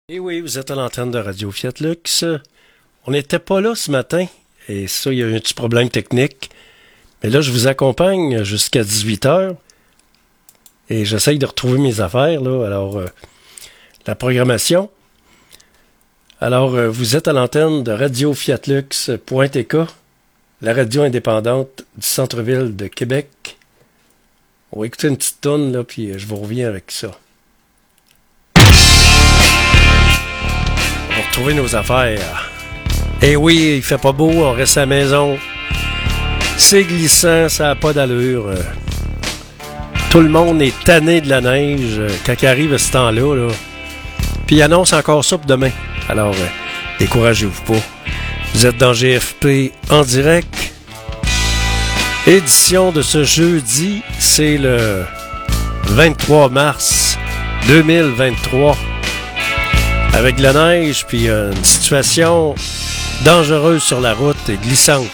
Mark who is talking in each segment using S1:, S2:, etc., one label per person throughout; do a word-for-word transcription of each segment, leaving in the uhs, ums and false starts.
S1: Et oui, vous êtes à l'antenne de Radio Fiat Lux. On n'était pas là ce matin, et ça, il y a eu un petit problème technique. Mais là, je vous accompagne jusqu'à dix-huit heures, et j'essaye de retrouver mes affaires, là. Alors, euh, la programmation. Alors, euh, vous êtes à l'antenne de Radio Fiat Lux point T K, la radio indépendante du centre-ville de Québec. On va écouter une petite tonne, là, puis je vous reviens avec ça. On va retrouver nos affaires. Eh oui, il fait pas beau, on reste à la maison. C'est glissant, ça n'a pas d'allure. Tout le monde est tanné de la neige quand il arrive à ce temps-là. Là. Puis il annonce encore ça pour demain. Alors, euh, découragez-vous pas. Vous êtes dans G F P en direct. Édition de ce jeudi, c'est le vingt-trois mars deux mille vingt-trois. Avec de la neige, puis euh, une situation dangereuse sur la route et glissante.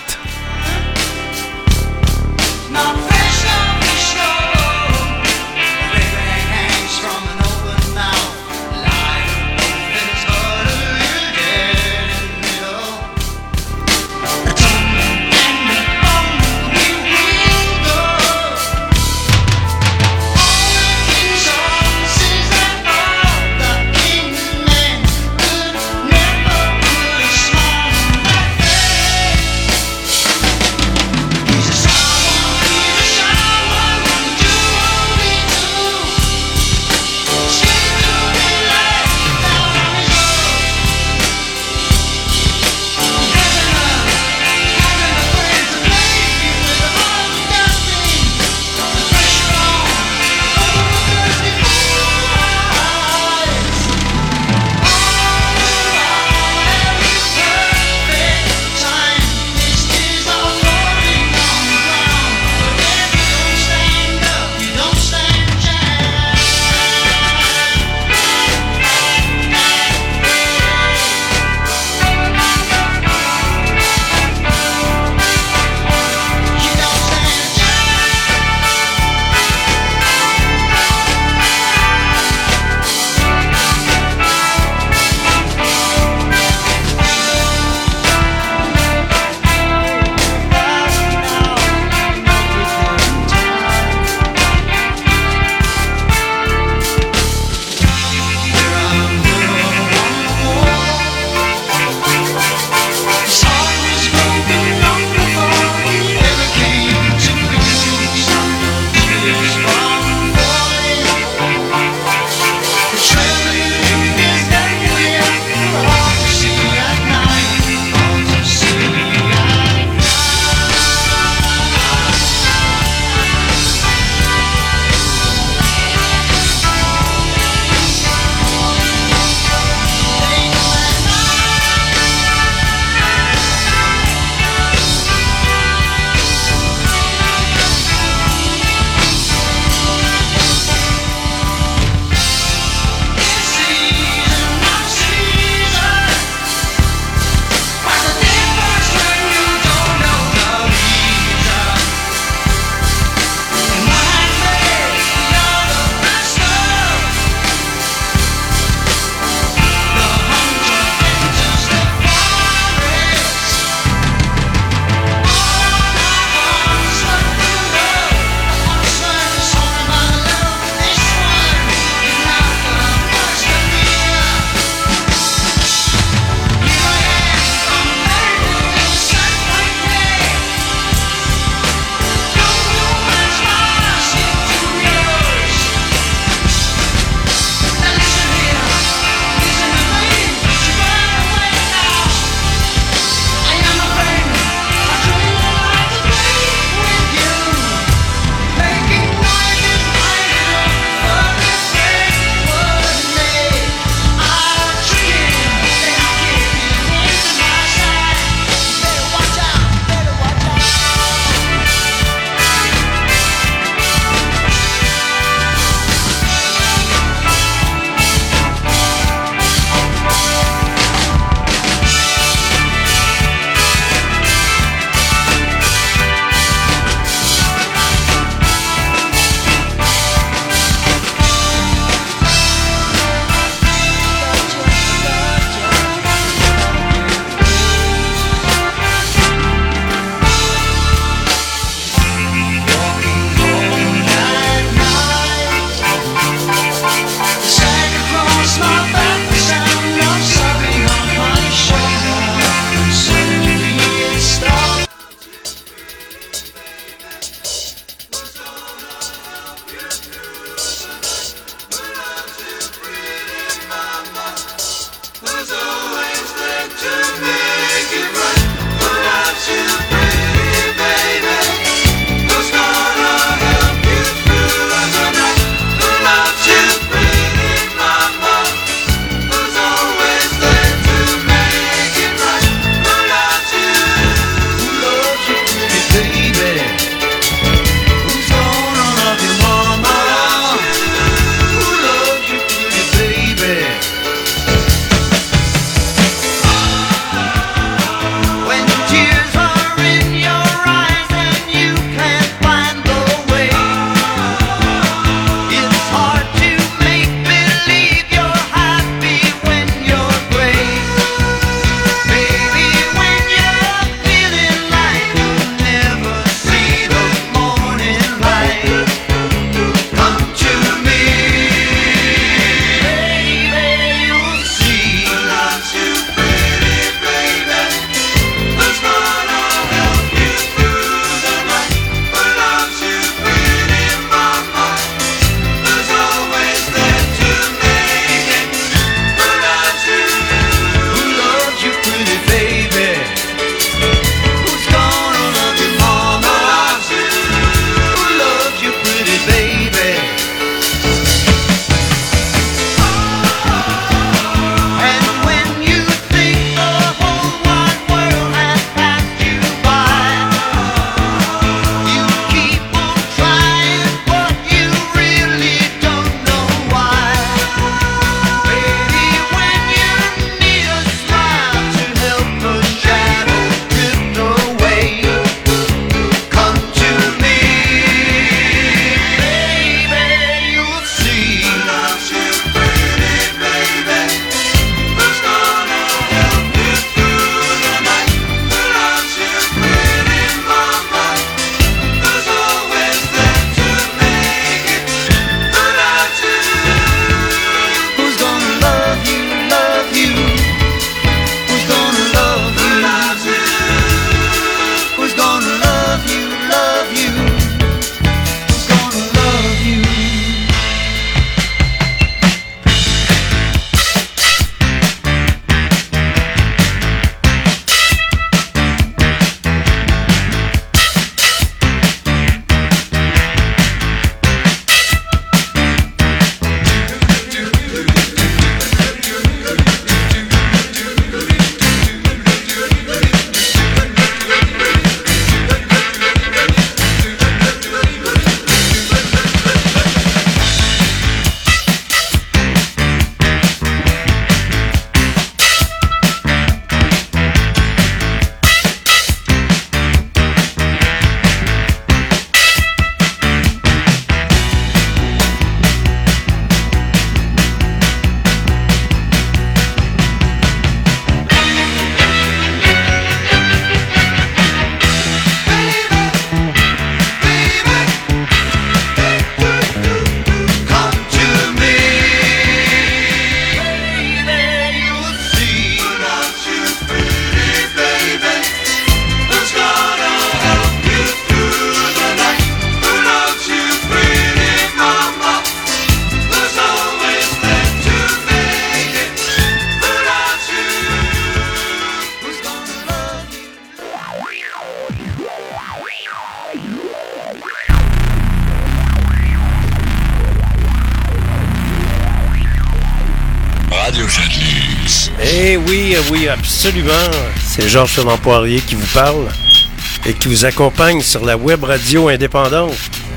S1: Eh oui, oui, absolument. C'est Georges Fernand Poirier qui vous parle et qui vous accompagne sur la web radio indépendante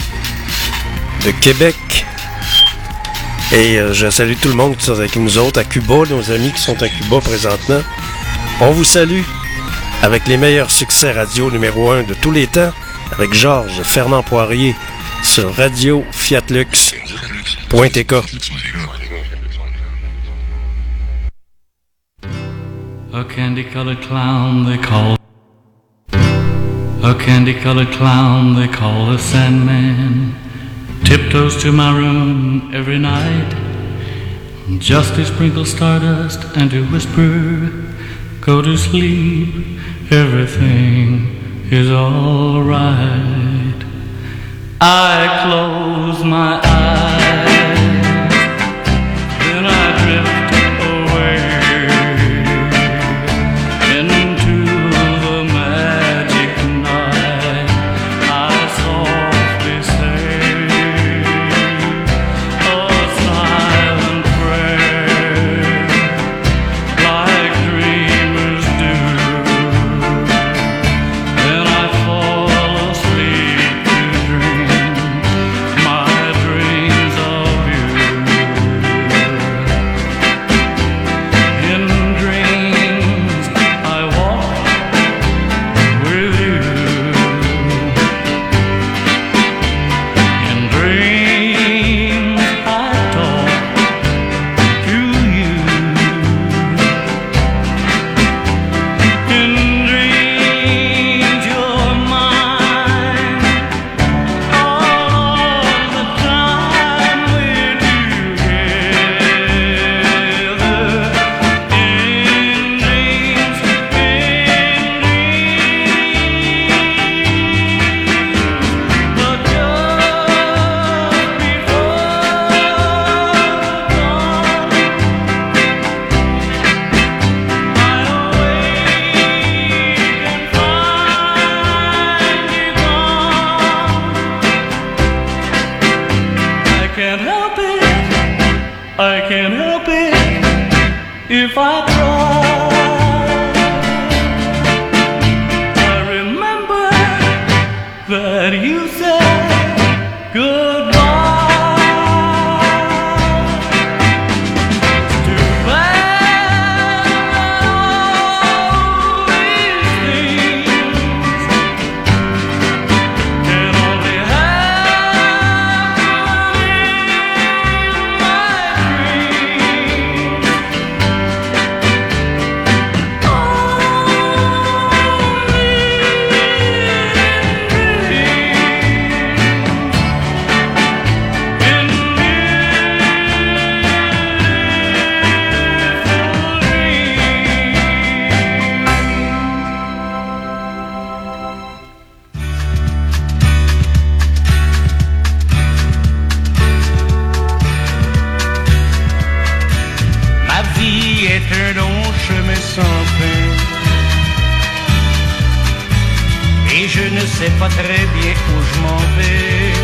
S1: de Québec. Et euh, je salue tout le monde qui sont avec nous autres à Cuba, nos amis qui sont à Cuba présentement. On vous salue avec les meilleurs succès radio numéro un de tous les temps, avec Georges Fernand Poirier sur radio fiat lux point t k.
S2: A candy-colored clown they call A candy-colored clown they call the Sandman tiptoes to my room every night just to sprinkle stardust and to whisper, go to sleep, everything is all right. I close my eyes, then I drift away if I cry. I remember that you said goodbye.
S3: Un long chemin sans fin, et je ne sais pas très bien où je m'en vais.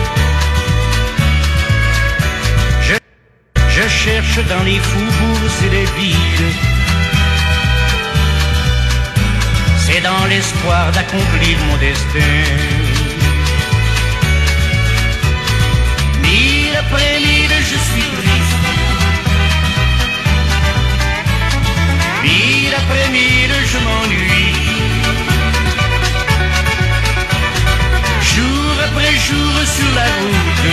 S3: Je, je cherche dans les faubourgs et les villes, c'est dans l'espoir d'accomplir mon destin. Mille après mille, je suis triste. Mille après mille, je m'ennuie. Jour après jour sur la route,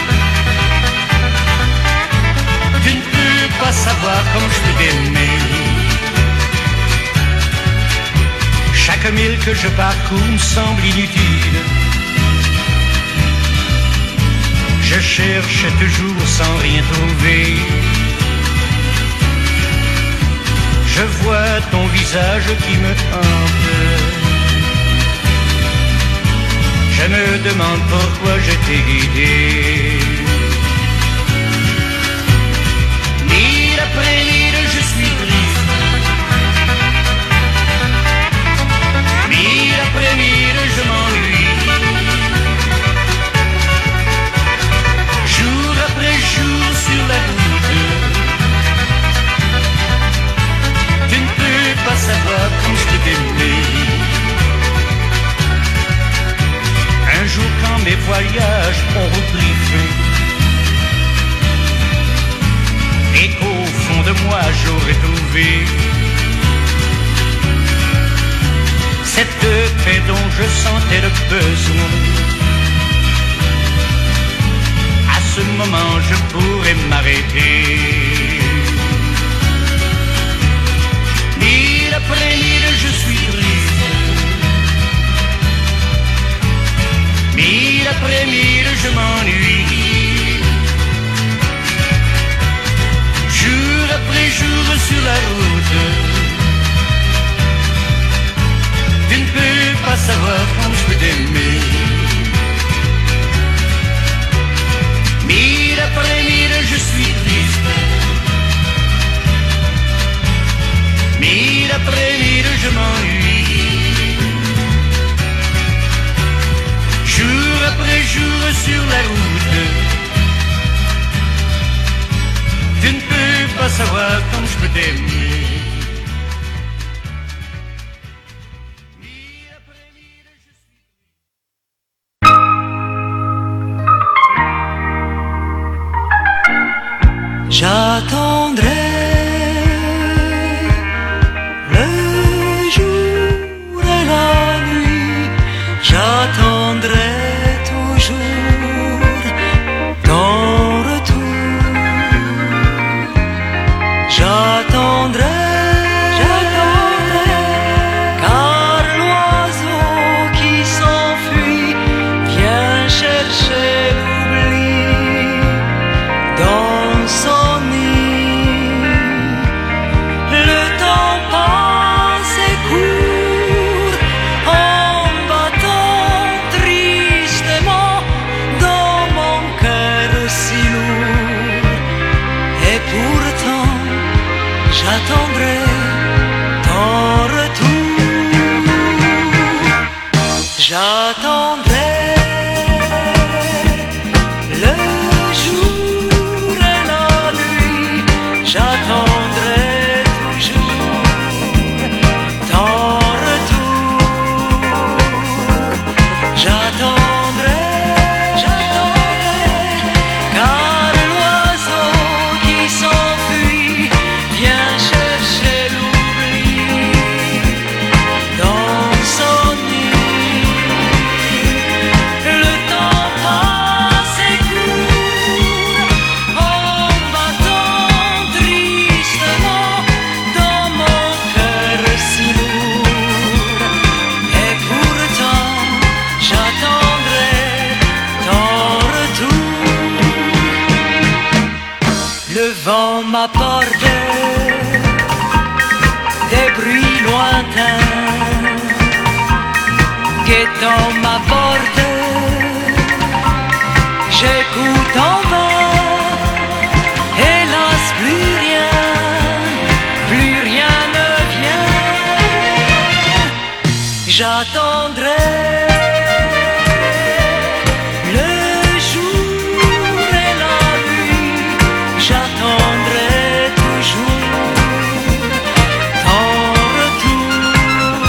S3: tu ne peux pas savoir comme je peux t'aimer. Chaque mille que je parcours me semble inutile. Je cherche toujours sans rien trouver. Je vois ton visage qui me hante. Je me demande pourquoi je t'ai guidé. Mille après mille, je suis triste. Mille après mille, je m'ennuie. Jour après jour sur la route, tu ne peux pas savoir comme je peux t'aimer. Un jour quand mes voyages ont repris fin, et qu'au fond de moi j'aurais trouvé cette paix dont je sentais le besoin, à ce moment je pourrais m'arrêter. Mille après mille, je suis triste. Mille après mille, je m'ennuie. Jour après jour sur la route, tu ne peux pas savoir quand je peux t'aimer. Mille après mille, je suis triste. Mille après mille, je m'ennuie. Jour après jour sur la route, tu ne peux pas savoir comme je peux t'aimer. Mille après mille, je suis...
S4: J'attendrai j'attendrai toujours ton retour. J'attendrai, j'attendrai, car l'oiseau qui s'enfuit vient chercher l'oubli dans son nid. Le temps passe et court en battant tristement dans mon cœur si lourd. Et pourtant j'attendrai ton retour. J'attendrai le jour et la nuit. J'attendrai toujours m'apporte des bruits lointains, guettant ma porte, j'écoute en vain, hélas plus rien, plus rien ne vient, j'attendrai le jour et la nuit, j'attendrai toujours ton retour,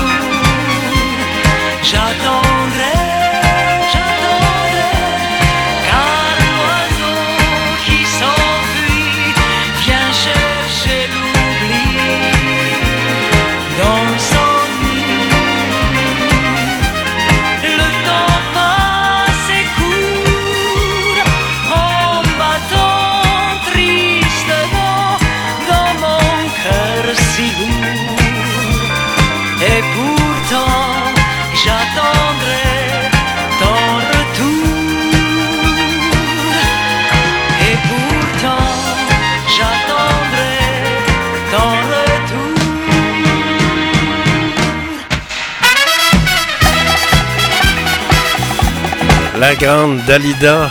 S4: j'attendrai, j'attendrai, car l'oiseau qui s'enfuit vient chercher l'oubli dans son nid. Le temps passe et court en battant tristement dans mon cœur si lourd. Et pourtant j'attendrai ton retour. Et pourtant j'attendrai ton retour.
S1: La grande Dalida.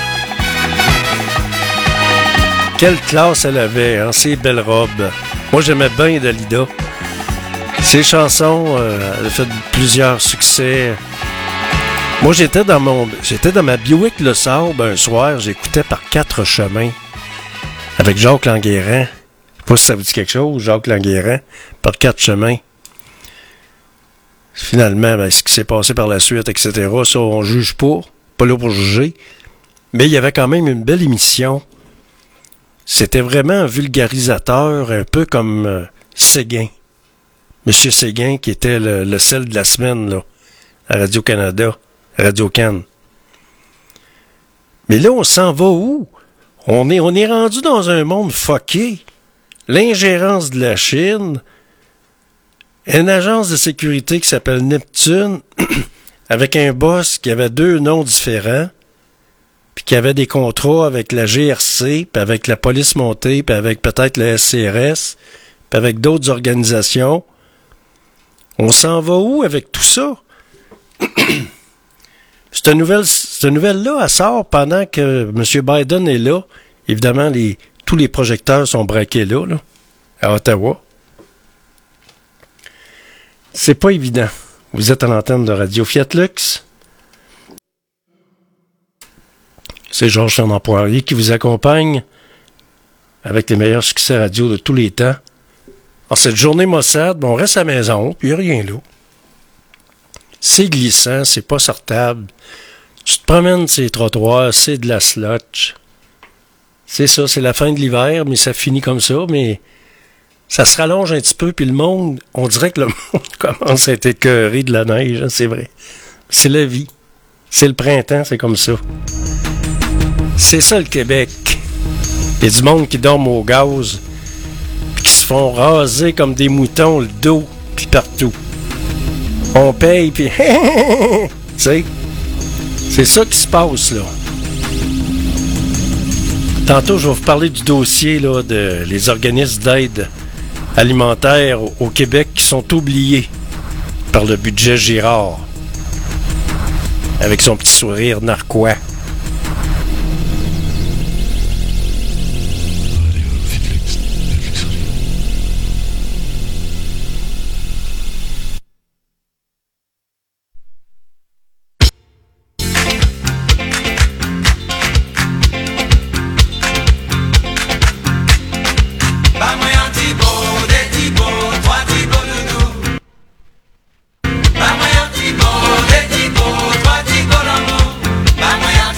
S1: Quelle classe elle avait, hein, ses belles robes. Moi, j'aimais bien Dalida. Ses chansons, euh, elle a fait plusieurs succès. Moi, j'étais dans mon, j'étais dans ma Buick Le Sable un soir, j'écoutais Par quatre chemins avec Jacques Languérand. Je sais pas si ça vous dit quelque chose, Jacques Languérand, Par quatre chemins. Finalement, ben, ce qui s'est passé par la suite, et cetera, ça, on juge pas. Pas là pour juger. Mais il y avait quand même une belle émission. C'était vraiment un vulgarisateur, un peu comme euh, Séguin. Monsieur Séguin, qui était le, le sel de la semaine, là, à Radio-Canada, Radio-Can. Mais là, on s'en va où? On est, on est rendu dans un monde fucké. L'ingérence de la Chine, une agence de sécurité qui s'appelle Neptune, avec un boss qui avait deux noms différents, puis qui avait des contrats avec la G R C, puis avec la police montée, puis avec peut-être le S C R S, puis avec d'autres organisations. On s'en va où avec tout ça? Cette nouvelle, cette nouvelle-là, elle sort pendant que M. Biden est là. Évidemment, les, tous les projecteurs sont braqués là, là, à Ottawa. C'est pas évident. Vous êtes à l'antenne de Radio Fiat Lux. C'est Georges Fernand Poirier qui vous accompagne avec les meilleurs succès radio de tous les temps. En cette journée maussade, bon, on reste à la maison, puis il n'y a rien là. C'est glissant, c'est pas sortable. Tu te promènes sur les trottoirs, c'est de la slotch. C'est ça, c'est la fin de l'hiver, mais ça finit comme ça, mais ça se rallonge un petit peu, puis le monde, on dirait que le monde commence à être écœuré de la neige, hein, c'est vrai. C'est la vie. C'est le printemps, c'est comme ça. C'est ça le Québec. Il y a du monde qui dorme au gaz, puis qui se font raser comme des moutons le dos, puis partout. On paye, puis tu sais, c'est ça qui se passe, là. Tantôt, je vais vous parler du dossier, là, de les organismes d'aide alimentaire au, au Québec qui sont oubliés par le budget Girard, avec son petit sourire narquois.
S5: Ba moyen ti bo, de ti bo, toi ti bo l'amour. Ba moyen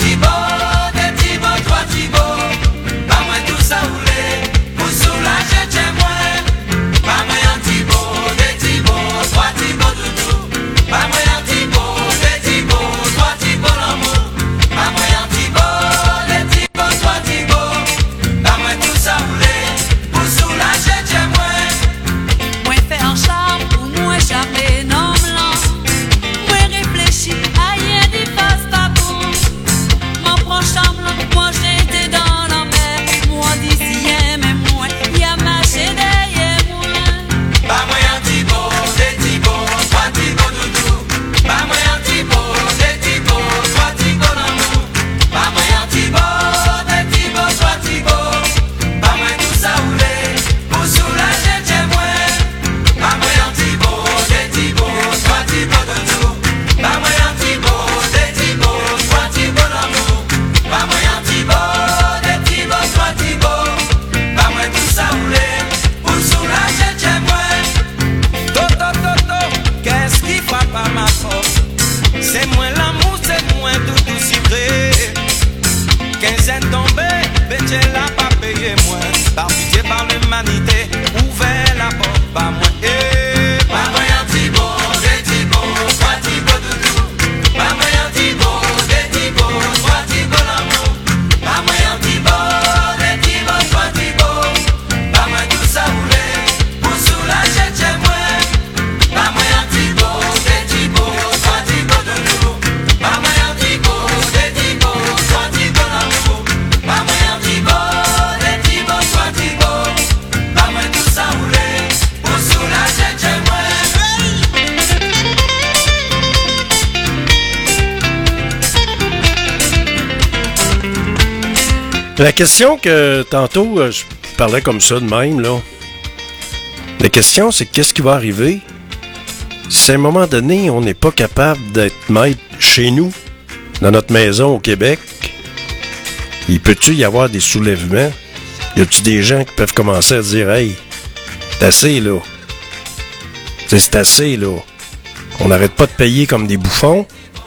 S1: La question que tantôt, euh, je parlais comme ça de même, là. La question, c'est qu'est-ce qui va arriver si à un moment donné, on n'est pas capable d'être maître chez nous, dans notre maison au Québec? Il peut-tu y avoir des soulèvements? Y a-tu des gens qui peuvent commencer à dire « Hey, c'est assez, là. T'sais, c'est assez, là. On n'arrête pas de payer comme des bouffons.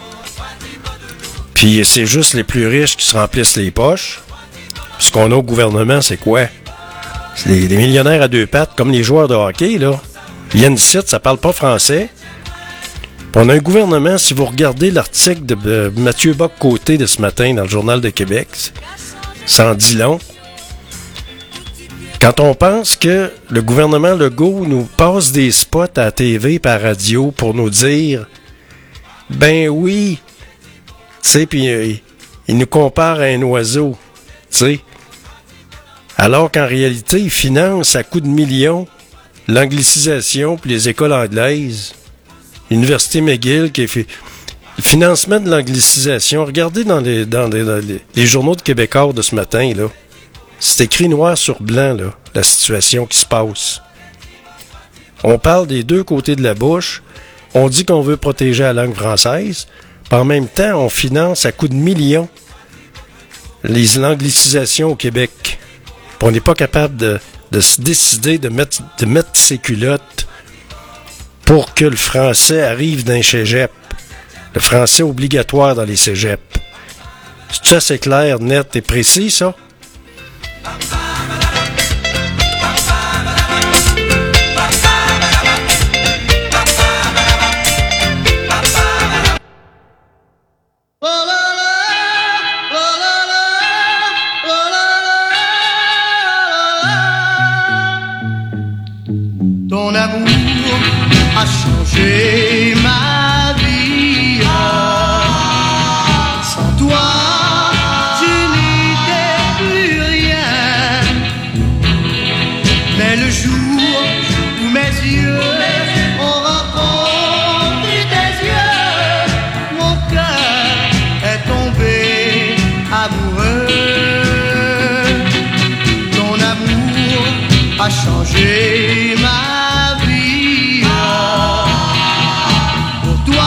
S1: Puis c'est juste les plus riches qui se remplissent les poches. Puis ce qu'on a au gouvernement, c'est quoi? C'est des, des millionnaires à deux pattes, comme les joueurs de hockey, là. Ils viennent ici, ça parle pas français. Puis on a un gouvernement, si vous regardez l'article de euh, Mathieu Bock-Côté de ce matin dans le Journal de Québec, ça en dit long. Quand on pense que le gouvernement Legault nous passe des spots à la T V par radio pour nous dire « Ben oui », tu sais, puis euh, il nous compare à un oiseau, tu sais. Alors qu'en réalité, il finance à coups de millions l'anglicisation puis les écoles anglaises. L'Université McGill qui fait le financement de l'anglicisation. Regardez dans les, dans les, dans les, les journaux de Québécois de ce matin, là. C'est écrit noir sur blanc, là, la situation qui se passe. On parle des deux côtés de la bouche. On dit qu'on veut protéger la langue française. Puis en même temps, on finance à coups de millions les l'anglicisation au Québec. Puis on n'est pas capable de, de se décider de mettre, de mettre ses culottes pour que le français arrive dans les cégeps. Le français obligatoire dans les cégeps. Ça, c'est clair, net et précis, ça?
S3: Ton amour a changé ma vie. Sans toi, je n'étais plus rien. Mais le jour où mes yeux ont rencontré tes yeux, mon cœur est tombé amoureux. Ton amour a changé ma vie. Pour toi,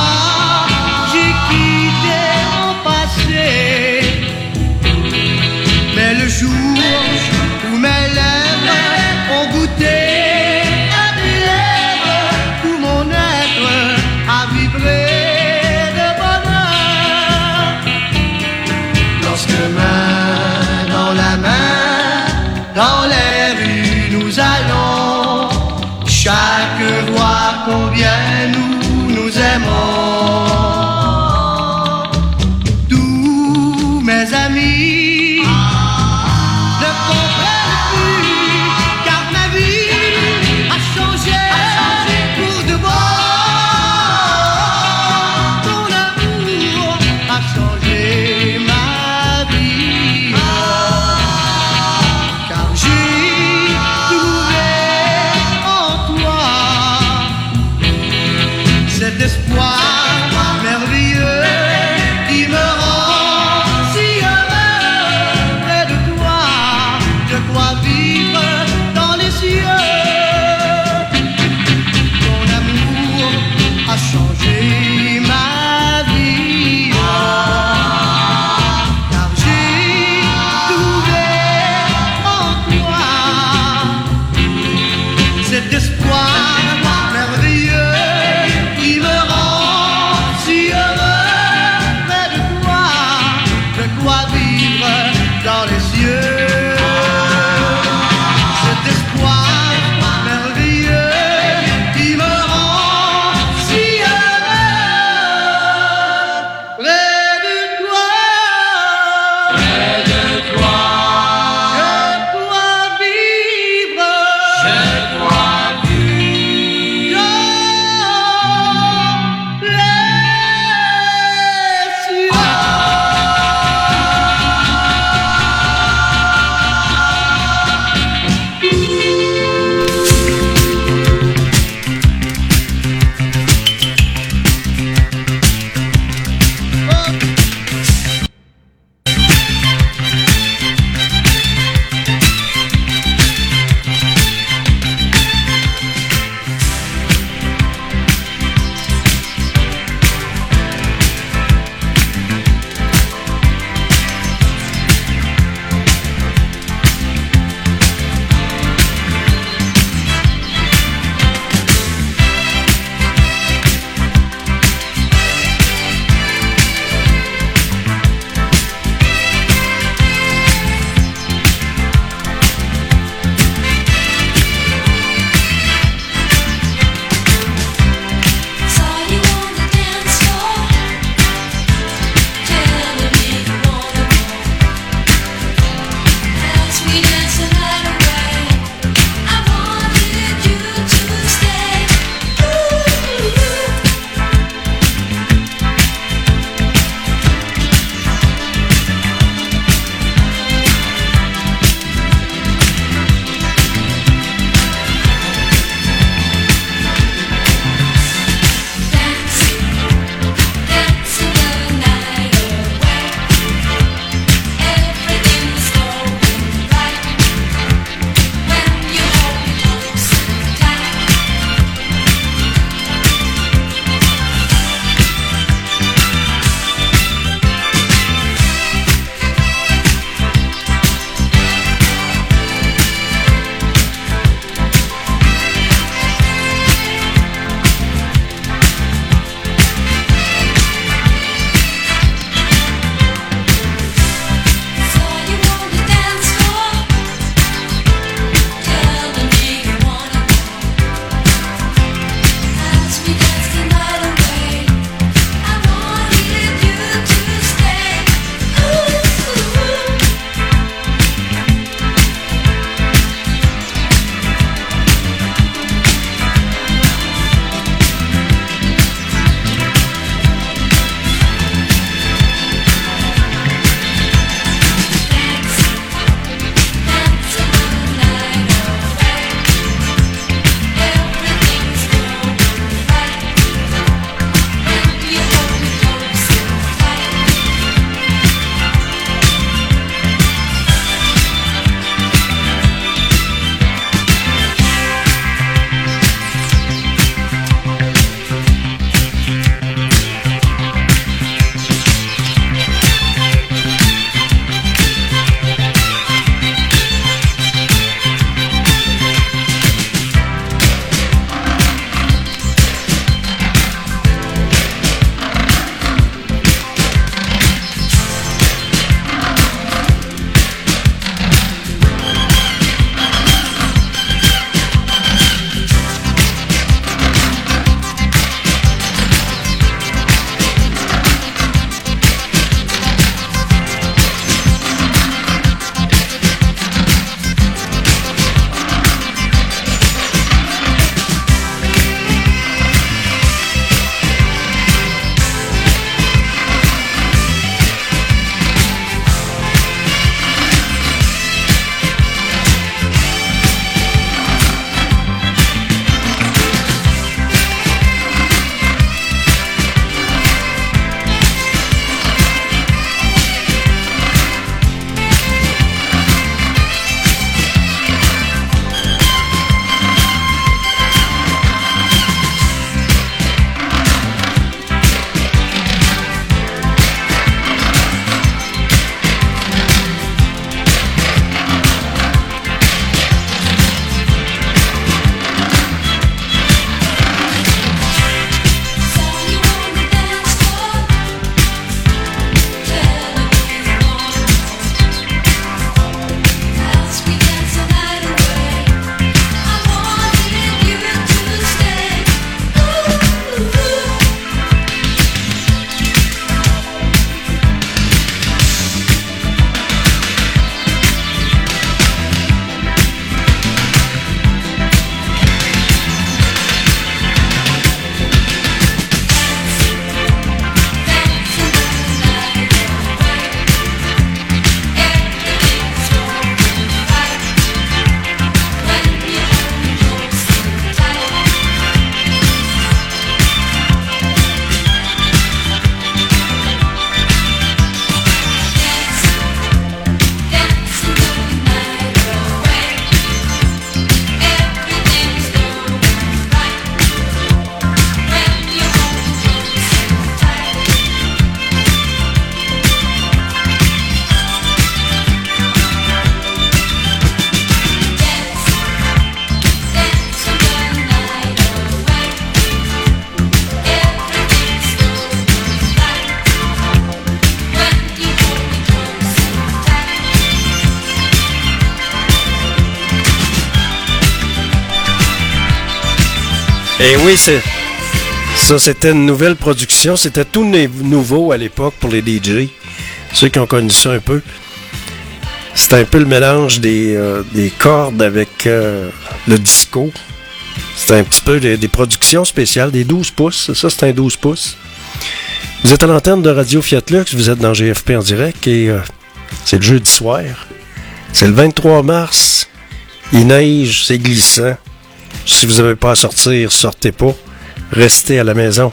S1: Et oui, c'est ça, c'était une nouvelle production. C'était tout né- nouveau à l'époque pour les D J. Ceux qui ont connu ça un peu. C'était un peu le mélange des, euh, des cordes avec euh, le disco. C'était un petit peu des, des productions spéciales, des douze pouces. Ça, c'est un douze pouces. Vous êtes à l'antenne de Radio Fiat Lux. Vous êtes dans G F P en direct et euh, c'est le jeudi soir. C'est le vingt-trois mars. Il neige, c'est glissant. Si vous n'avez pas à sortir, sortez pas. Restez à la maison.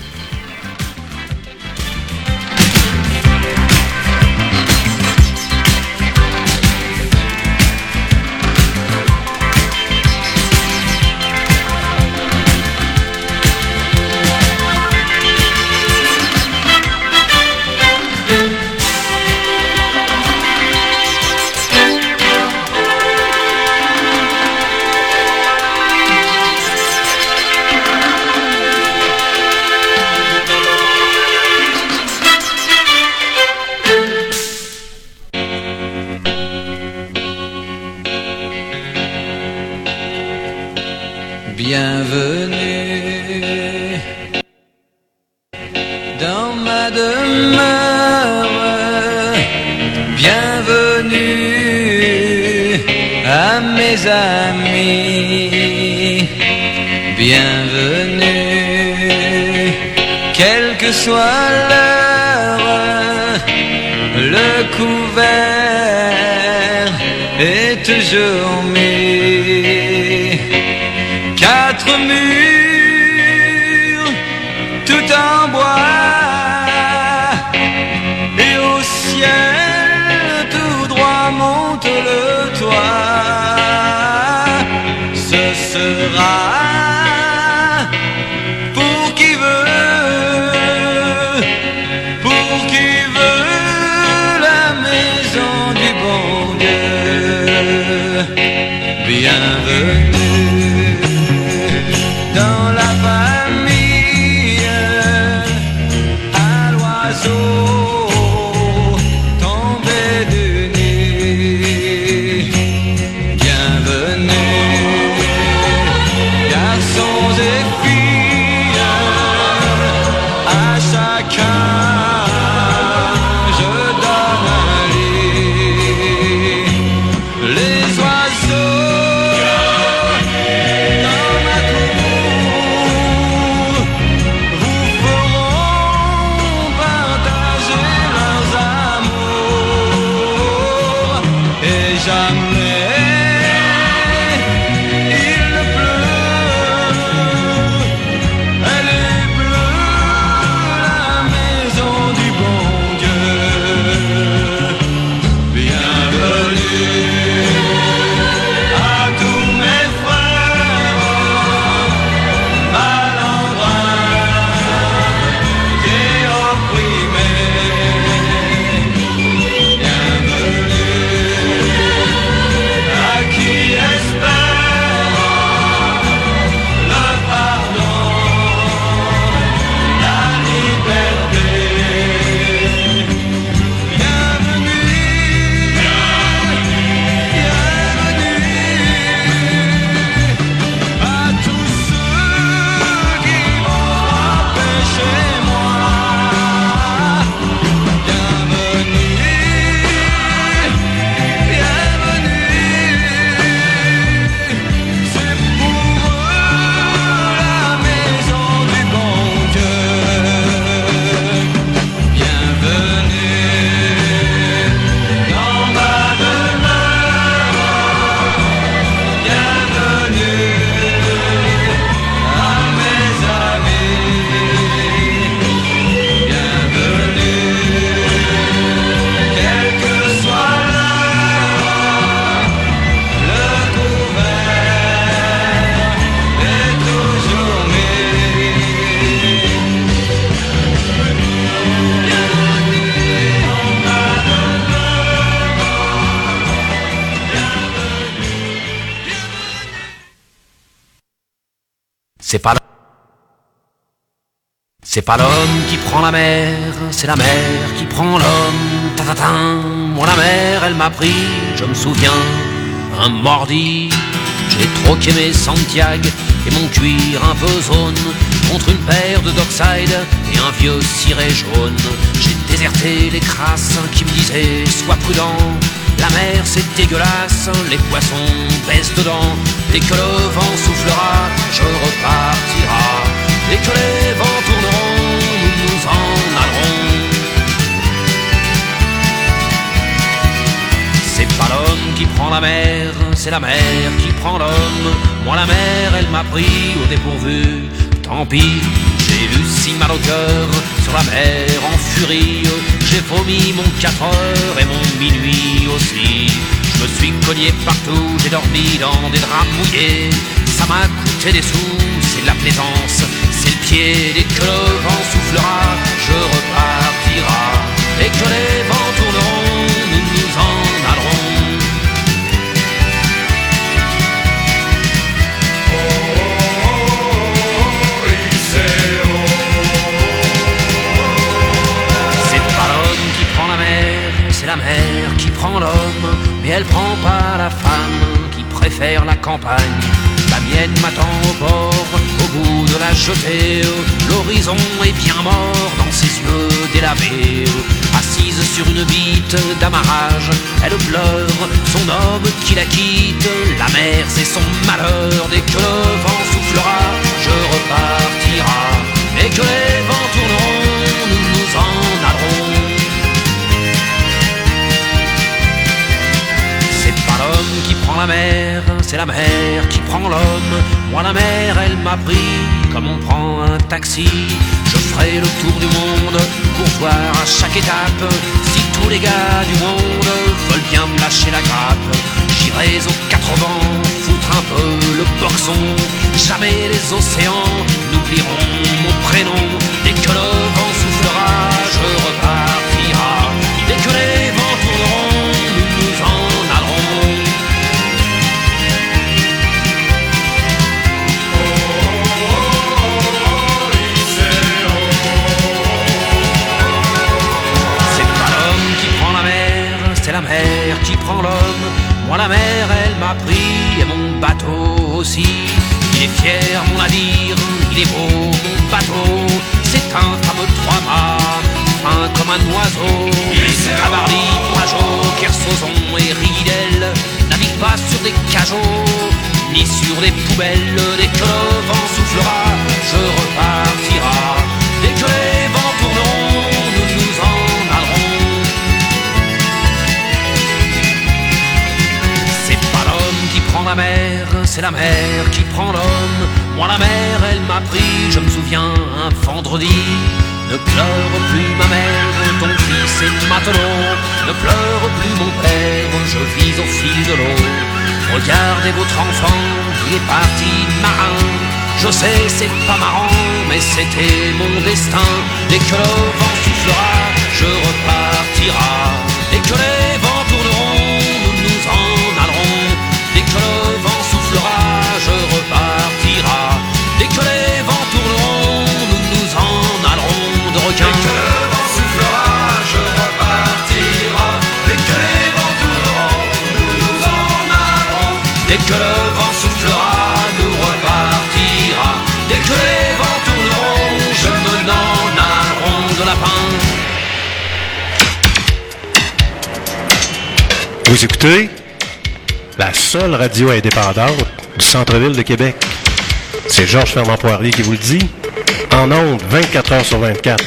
S4: Bienvenue dans ma demeure, bienvenue à mes amis, bienvenue, quelle que soit l'heure, le couvert est toujours mis. Quatre murs, tout en bois, et au ciel tout droit monte le toit. Ce sera pour qui veut, pour qui veut la maison du bon Dieu. Bienvenue dans la famille, à l'oiseau tombé du nid. Bienvenue, garçons et filles, à chacun je donne un lit. Les oiseaux
S5: C'est pas l'homme, c'est pas l'homme qui prend la mer, c'est la mer qui prend l'homme. Ta-ta-ta. Moi la mer, elle m'a pris, je me souviens, un mardi. J'ai troqué mes Santiago et mon cuir un peu zone contre une paire de Dockside et un vieux ciré jaune. J'ai déserté les crasses qui me disaient sois prudent, la mer c'est dégueulasse, les poissons baissent dedans. Dès que le vent soufflera, je repartira. Dès que les vents tourneront, nous nous en allerons. C'est pas l'homme qui prend la mer, c'est la mer qui prend l'homme. Moi la mer, elle m'a pris au dépourvu. Tant pis, j'ai eu si mal au cœur sur la mer en furie. J'ai vomi mon quatre heures et mon minuit aussi. Je me suis cogné partout, j'ai dormi dans des draps mouillés. Ça m'a coûté des sous, c'est de la plaisance, c'est le pied. Dès que le vent soufflera, je repartira. Dès que les vents tourneront, nous nous en allerons. C'est la mer qui prend l'homme, mais elle prend pas la femme qui préfère la campagne. La mienne m'attend au port, au bout de la jetée. L'horizon est bien mort dans ses yeux délavés. Assise sur une bite d'amarrage, elle pleure son homme qui la quitte. La mer c'est son malheur, dès que le vent soufflera, je repartira. Dès que les vents tourneront, nous nous en allerons. L'homme qui prend la mer, c'est la mer qui prend l'homme. Moi la mer, elle m'a pris comme on prend un taxi. Je ferai le tour du monde pour voir à chaque étape si tous les gars du monde veulent bien me lâcher la grappe. J'irai aux quatre vents foutre un peu le boxon. Jamais les océans n'oublieront mon prénom. Dès que le vent soufflera, je repartira. Dès que les vents tourneront, nous nous en allerons. C'est la mer qui prend l'homme. Moi la mer elle m'a pris et mon bateau aussi. Il est fier mon navire, il est beau mon bateau. C'est un fameux trois-mâts, fin comme un oiseau. Cabarly, Pajot, Kersozon et Ridel navigue pas sur des cajots ni sur des poubelles. Dès que le vent soufflera, je repartira. Dès que les vents tourneront, nous nous en allerons. Qui prend la mer, c'est la mer qui prend l'homme. Moi la mer, elle m'a pris, je me souviens, un vendredi. Ne pleure plus ma mère, ton fils est matelot. Ne pleure plus mon père, je vis au fil de l'eau. Regardez votre enfant, il est parti marin. Je sais, c'est pas marrant, mais c'était mon destin. Dès que le vent soufflera, je repartira. Dès que les vents tourneront, nous nous en allerons. Dès que le vent soufflera, je repartira. Dès que les vents tourneront, nous nous en allerons de requins. Dès que le vent soufflera, je repartira. Dès que les vents tourneront, nous nous en allerons. Dès que le vent soufflera, nous repartira. Dès que les vents tourneront, je me n'en allerons de lapin.
S1: Vous écoutez la seule radio indépendante du centre-ville de Québec. C'est Georges Fernand Poirier qui vous le dit. En ondes, vingt-quatre heures sur vingt-quatre.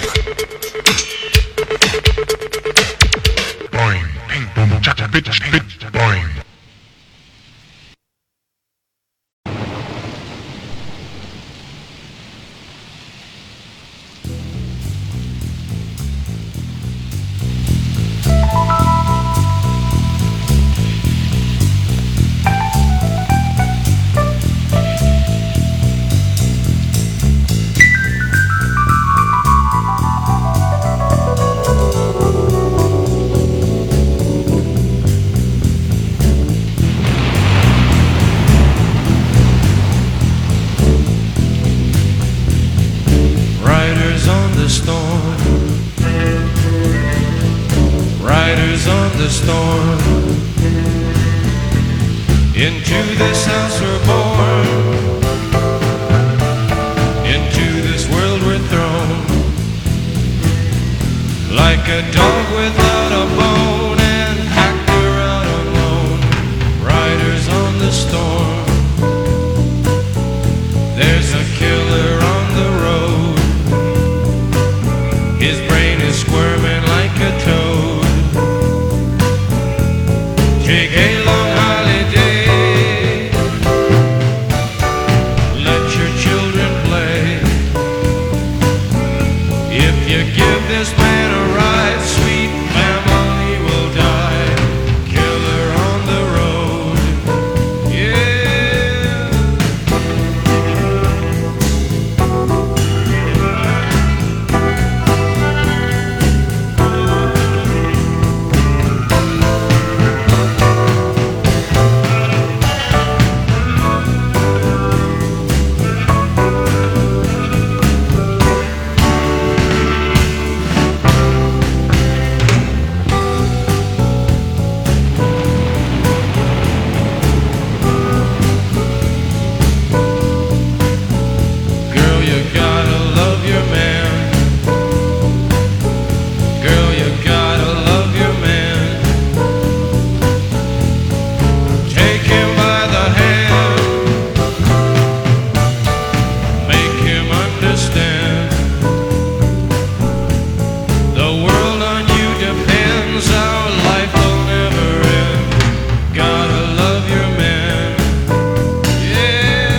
S6: Into this house we're born. like a dog without a bone, an actor out alone, riders on the storm. There's a killer on the road, his brain is squirming like a toad. Take a long holiday, let your children play. If you give this man a ride, sweet family will die. Killer on the road, yeah. Girl, you gotta love your man. Girl, you gotta love your man. Take him by the hand, make him understand. The world on you depends, our life will never end. Gotta love your man, yeah.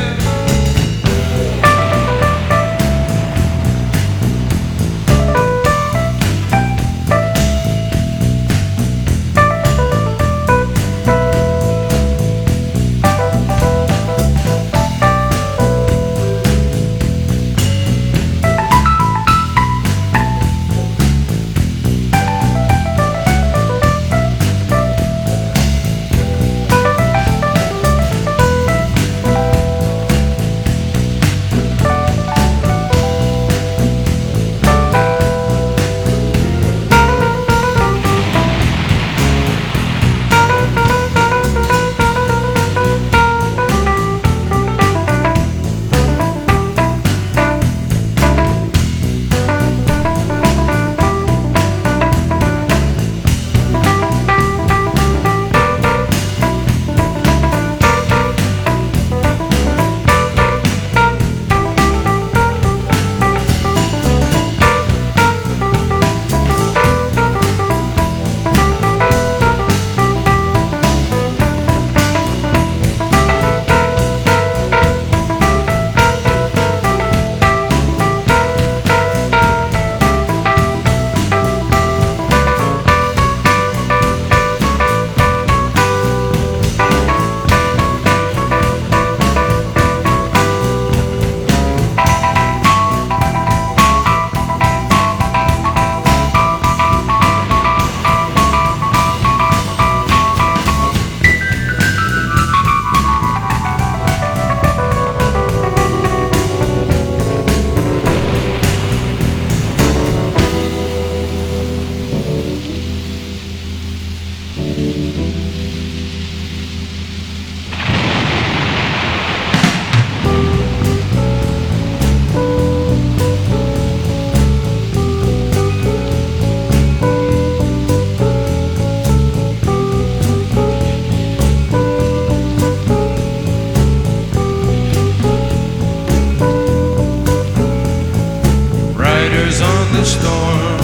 S6: Riders on the storm,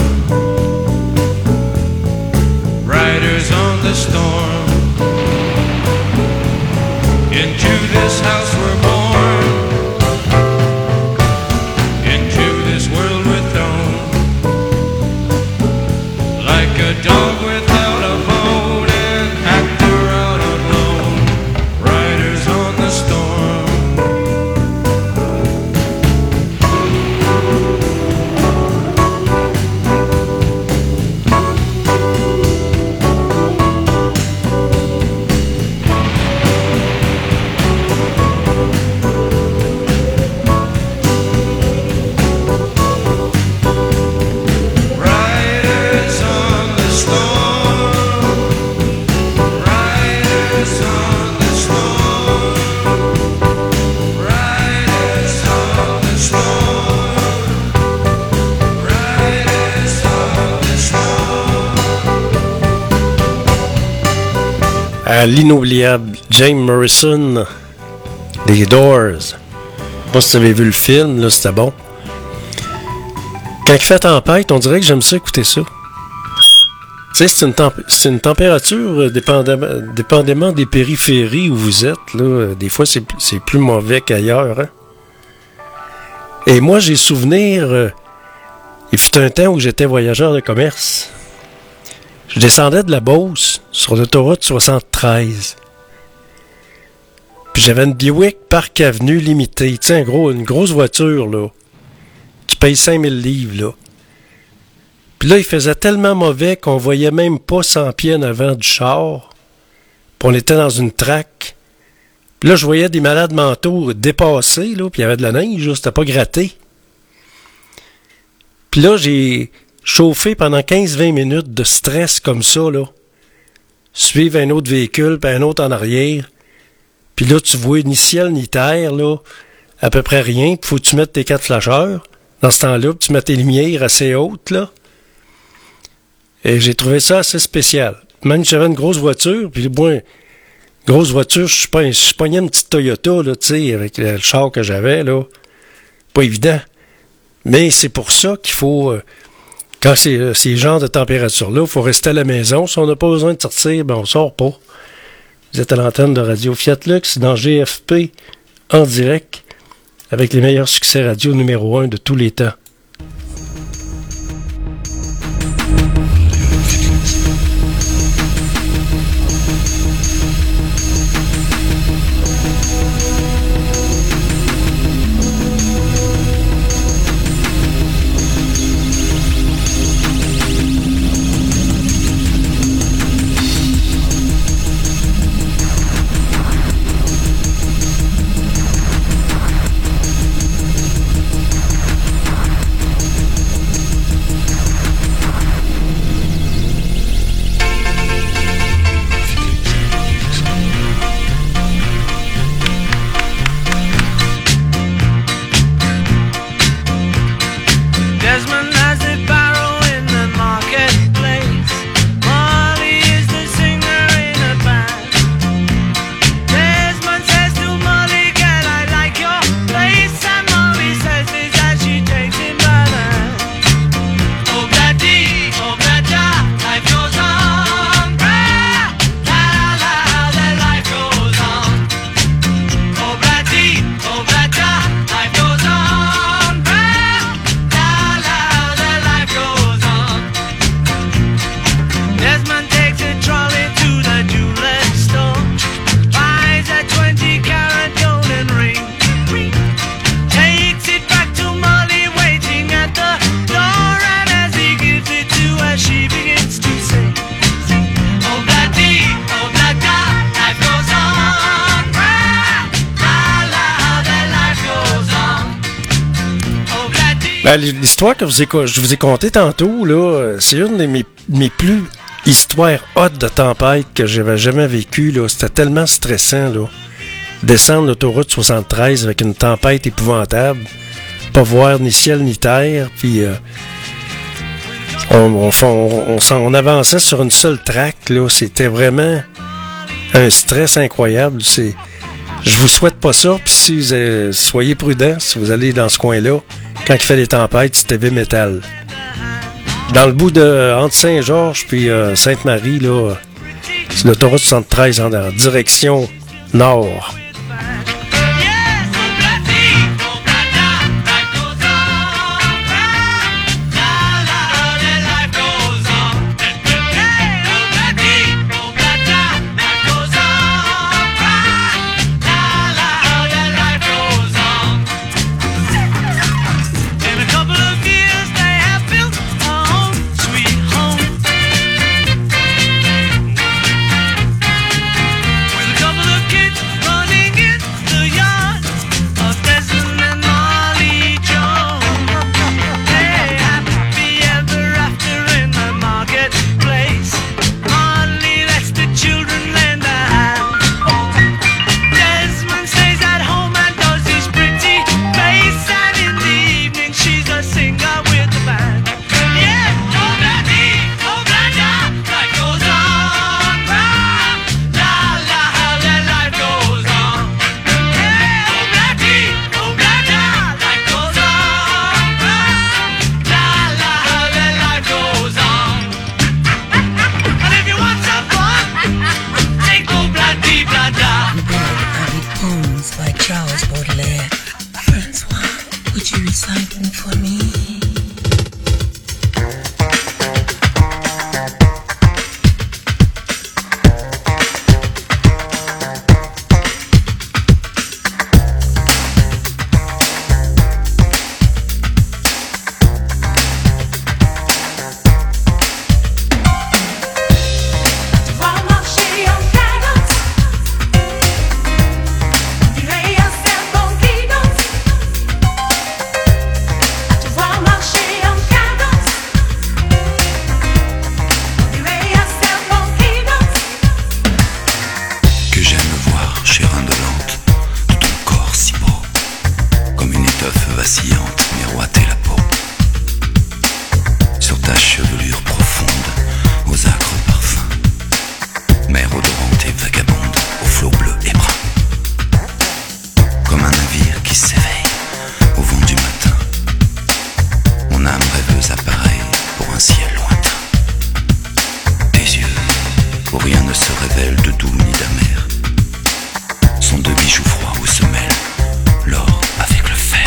S6: riders on the storm. Into this house we're born, into this world we're thrown, like a dog without a bone, an actor out alone, riders on the storm.
S1: à l'inoubliable James Morrison, des Doors. Je sais pas si vous avez vu le film, là, c'était bon. Quand il fait tempête, on dirait que j'aime ça écouter ça. Tu sais, c'est une, temp- c'est une température euh, dépendamment, dépendamment des périphéries où vous êtes. Là. Des fois, c'est, c'est plus mauvais qu'ailleurs. Hein? Et moi, j'ai souvenir... Euh, il fut un temps où j'étais voyageur de commerce. Je descendais de la Beauce sur l'autoroute soixante-treize. Puis j'avais une Buick Park Avenue limitée. Tu sais, un gros, une grosse voiture, là. Qui paye cinq mille livres, là. Puis là, il faisait tellement mauvais qu'on voyait même pas cent pieds en avant du char. Puis on était dans une traque. Puis là, je voyais des malades mentaux dépassés, là. Puis il y avait de la neige, là. C'était pas gratté. Puis là, j'ai chauffé pendant quinze à vingt minutes de stress comme ça, là. Suivre un autre véhicule, puis un autre en arrière. Puis là, tu vois ni ciel ni terre, là. À peu près rien. Puis faut que tu mettes tes quatre flasheurs. Dans ce temps-là, puis tu mets tes lumières assez hautes, là. Et j'ai trouvé ça assez spécial. Même si j'avais une grosse voiture, puis moi, grosse voiture, je suis pas, je suis pognais une petite Toyota, là, tu sais, avec le char que j'avais, là. Pas évident. Mais c'est pour ça qu'il faut, euh, quand c'est euh, ces genres de températures-là, il faut rester à la maison. Si on n'a pas besoin de sortir, ben on sort pas. Vous êtes à l'antenne de Radio Fiat Lux, dans G F P, en direct, avec les meilleurs succès radio numéro un de tous les temps. Ben, l'histoire que vous ai, je vous ai contée tantôt, là, c'est une de mes, mes plus histoires hautes de tempête que j'avais jamais vécues. Là. C'était tellement stressant. Là. Descendre l'autoroute soixante-treize avec une tempête épouvantable. Pas voir ni ciel ni terre. Puis euh, on, on, on, on, on avançait sur une seule traque. Là. C'était vraiment un stress incroyable. C'est, je vous souhaite pas ça. Puis si vous euh, soyez prudents, si vous allez dans ce coin-là, quand il fait des tempêtes, c'est heavy metal. Dans le bout de entre Saint-Georges puis euh, Sainte-Marie, là, c'est l'autoroute soixante-treize en, en direction nord.
S2: Running in the
S7: Would you recite them for me?
S8: Vacillante, miroiter la peau. Sur ta chevelure profonde, aux âcres parfums. Mer odorante et vagabonde, aux flots bleus et bruns. Comme un navire qui s'éveille au vent du matin. Mon âme rêveuse apparaît pour un ciel lointain. Tes yeux, où rien ne se révèle de doux ni d'amer, sont deux bijoux froids où se mêlent l'or avec le fer.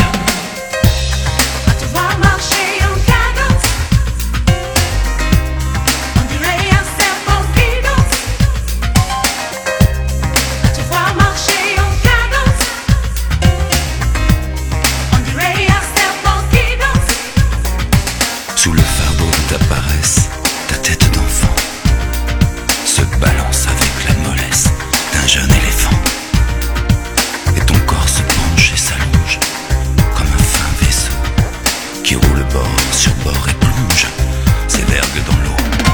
S8: Sous le fardeau de ta paresse, ta tête d'enfant se balance avec la mollesse d'un jeune éléphant. Et ton corps se penche et s'allonge comme un fin vaisseau qui roule bord sur bord et plonge ses vergues dans l'eau.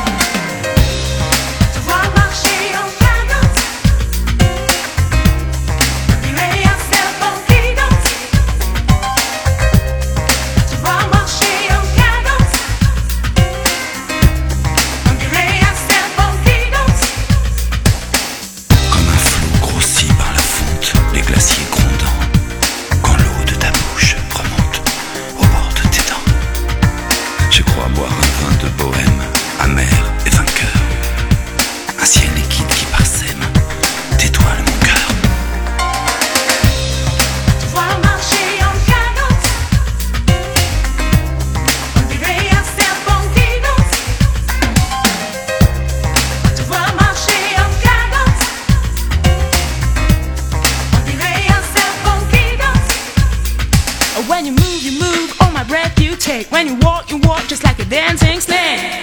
S9: When you move, you move, all my breath you take. When you walk, you walk just like a dancing snake.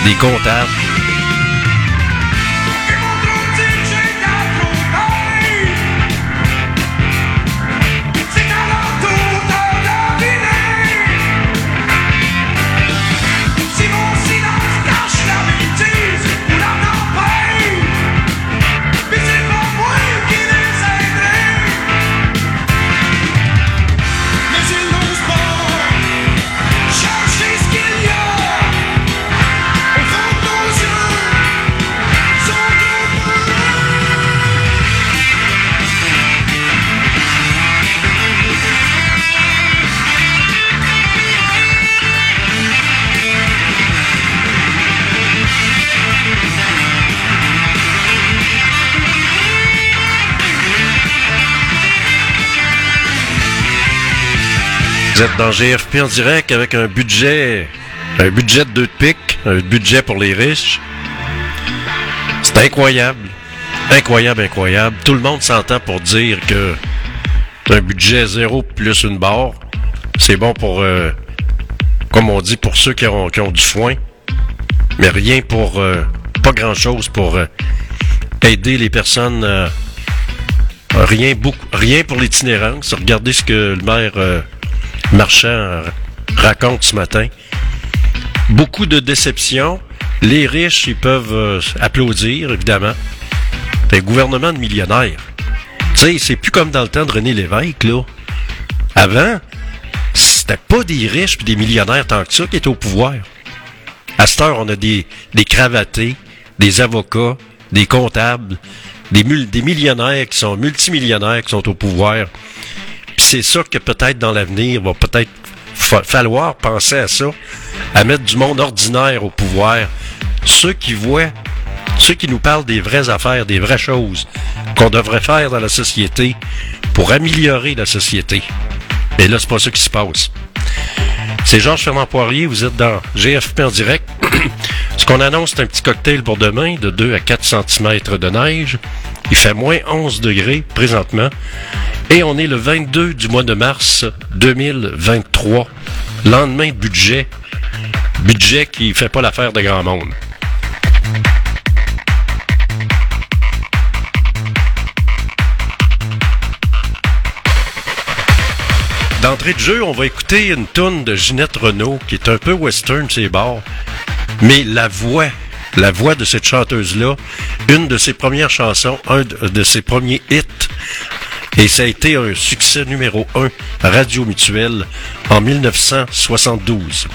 S1: des comptables. Vous êtes dans G F P en direct avec un budget, un budget de deux de pique, un budget pour les riches. C'est incroyable. Incroyable, incroyable. Tout le monde s'entend pour dire que un budget zéro plus une barre, c'est bon pour, euh, comme on dit, pour ceux qui ont, qui ont du foin, mais rien pour, euh, pas grand-chose pour euh, aider les personnes, euh, rien, beaucoup, rien pour l'itinérance. Regardez ce que le maire euh, Marchand raconte ce matin. Beaucoup de déceptions. Les riches, ils peuvent euh, applaudir, évidemment. Un gouvernement de millionnaires. Tu sais, c'est plus comme dans le temps de René Lévesque, là. Avant, c'était pas des riches puis des millionnaires tant que ça qui étaient au pouvoir. À cette heure, on a des, des cravatés, des avocats, des comptables, des, mul- des millionnaires qui sont multimillionnaires qui sont au pouvoir. Puis c'est ça que peut-être dans l'avenir va peut-être fa- falloir penser à ça, à mettre du monde ordinaire au pouvoir. Ceux qui voient, ceux qui nous parlent des vraies affaires, des vraies choses qu'on devrait faire dans la société pour améliorer la société. Et là, c'est pas ça qui se passe. C'est Georges Fernand Poirier, vous êtes dans G F P en direct. Ce qu'on annonce, c'est un petit cocktail pour demain de deux à quatre centimètres de neige. Il fait moins onze degrés présentement. Et on est le vingt-deux du mois de mars deux mille vingt-trois. Lendemain de budget. Budget qui fait pas l'affaire de grand monde. D'entrée de jeu, on va écouter une toune de Ginette Renault qui est un peu western, c'est bord. Mais la voix, la voix de cette chanteuse-là, une de ses premières chansons, un de ses premiers hits, et ça a été un succès numéro un à Radio Mutuelle en dix-neuf cent soixante-douze.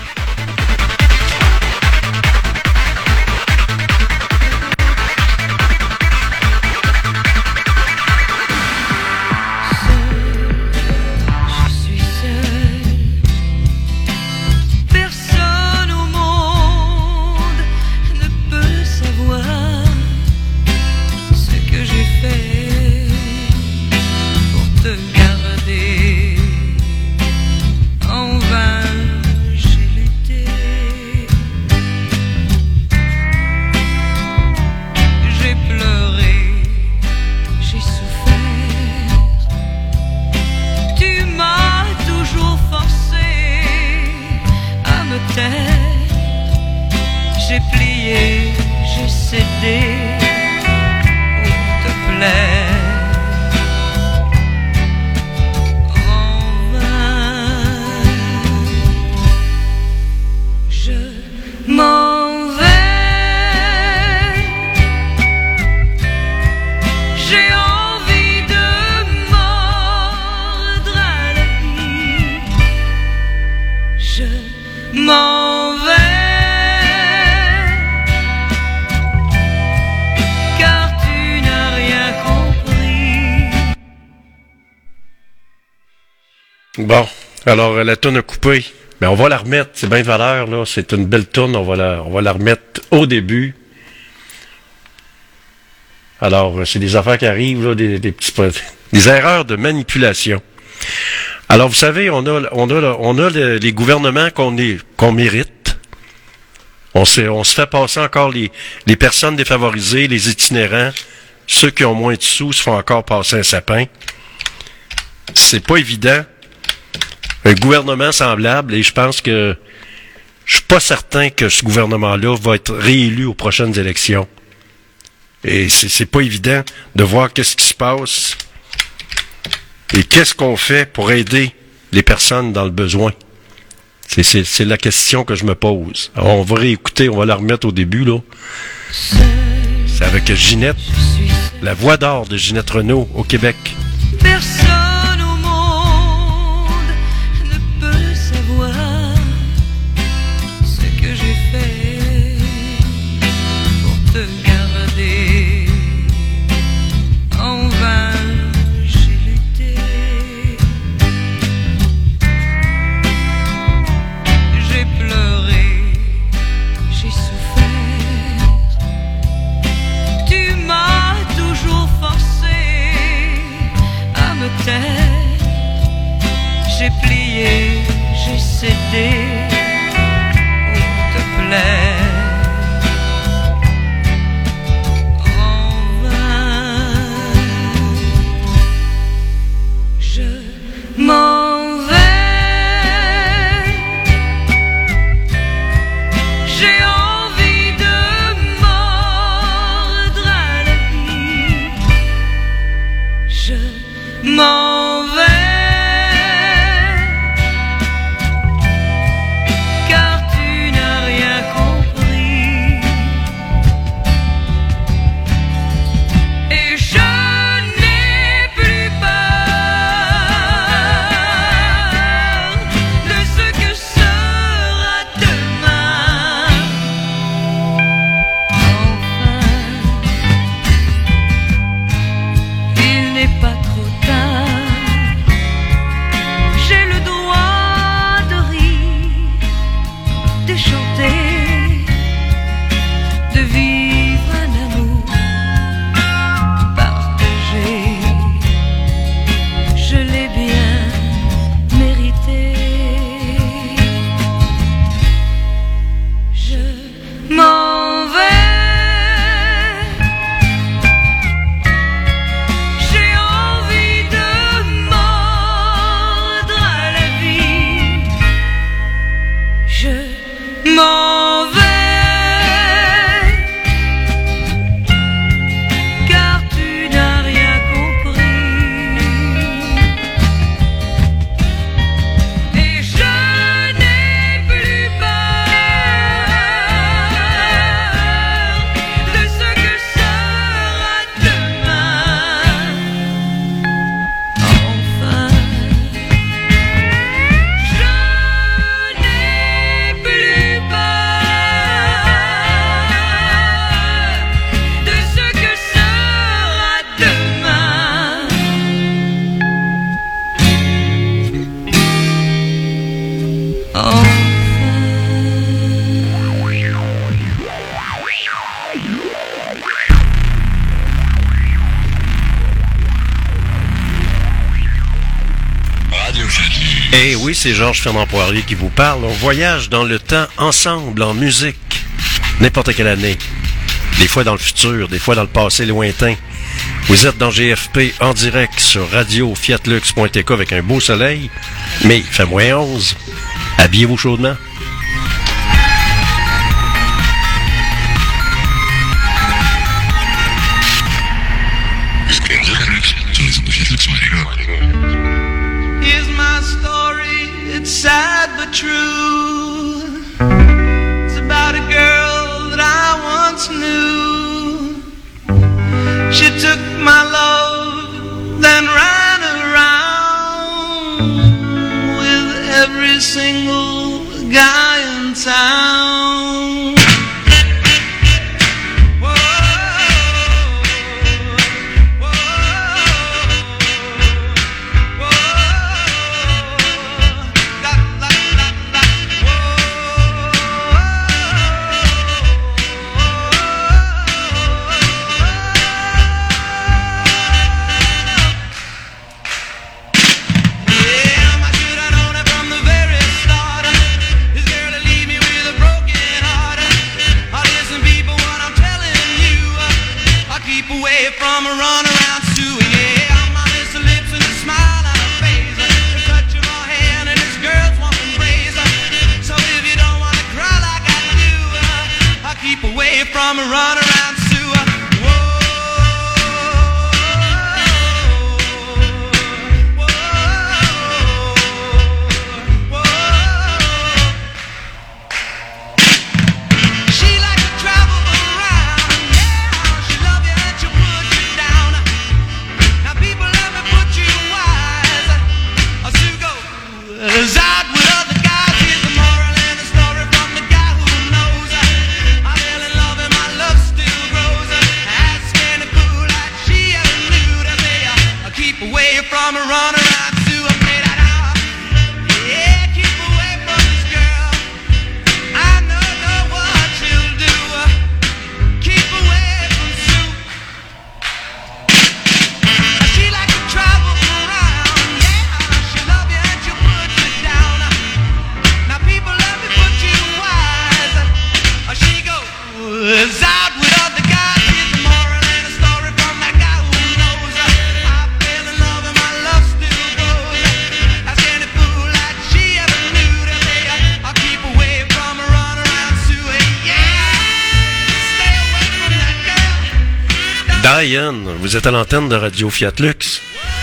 S4: J'ai plié, j'ai cédé pour te plaire. En vain, je m'en vais. J'ai envie de mordre à la vie. Je m'en vais.
S1: Bon, alors la toune a coupé. Ben on va la remettre, c'est bien de valeur, là. C'est une belle toune, on va la, on va la remettre au début. Alors, c'est des affaires qui arrivent, là, des, des petits des erreurs de manipulation. Alors, vous savez, on a, on a, on a les, les gouvernements qu'on est, qu'on mérite. On se, on se fait passer encore les, les personnes défavorisées, les itinérants, ceux qui ont moins de sous se font encore passer un sapin. C'est pas évident. Un gouvernement semblable, et je pense que je suis pas certain que ce gouvernement-là va être réélu aux prochaines élections. Et c'est, c'est pas évident de voir qu'est-ce qui se passe et qu'est-ce qu'on fait pour aider les personnes dans le besoin. C'est, c'est, c'est la question que je me pose. Alors, on va réécouter, on va la remettre au début, là. C'est avec Ginette, la voix d'or de Ginette Renault au Québec.
S4: Personne au monde ne peut savoir ce que j'ai fait pour te garder. En vain j'ai lutté, j'ai pleuré, j'ai souffert. Tu m'as toujours forcé à me taire. J'ai plié, j'ai cédé pour te plaire. En vain, je m'en vais. J'ai envie de mordre à la vie. Je m'en vais, car tu n'as rien compris. Et je n'ai plus peur de ce que sera demain. Enfin, il n'est pas trop tard. J'ai le droit de rire, de chanter, de vivre un amour partagé. Je l'ai bien mérité. Je m'en vais. J'ai envie de mordre à la vie. Je m'en vais, car tu n'as rien compris. Et je n'ai plus peur de ce que sera demain. Enfin, je n'ai plus peur de ce que sera demain.
S1: Eh oui, c'est Georges Fernand Poirier qui vous parle. On voyage dans le temps ensemble, en musique, n'importe quelle année. Des fois dans le futur, des fois dans le passé lointain. Vous êtes dans G F P en direct sur radio fiat lux point t k avec un beau soleil, mais il fait moins onze. Habillez-vous chaudement.
S6: Here's my story, it's sad but true. It's about a girl that I once knew. She took my love, then ran around with every single guy in town. Whoa, whoa, whoa, la, la, la, la, whoa. Yeah, I should have known it from the very start.
S1: Lion, vous êtes à l'antenne de Radio Fiat Lux.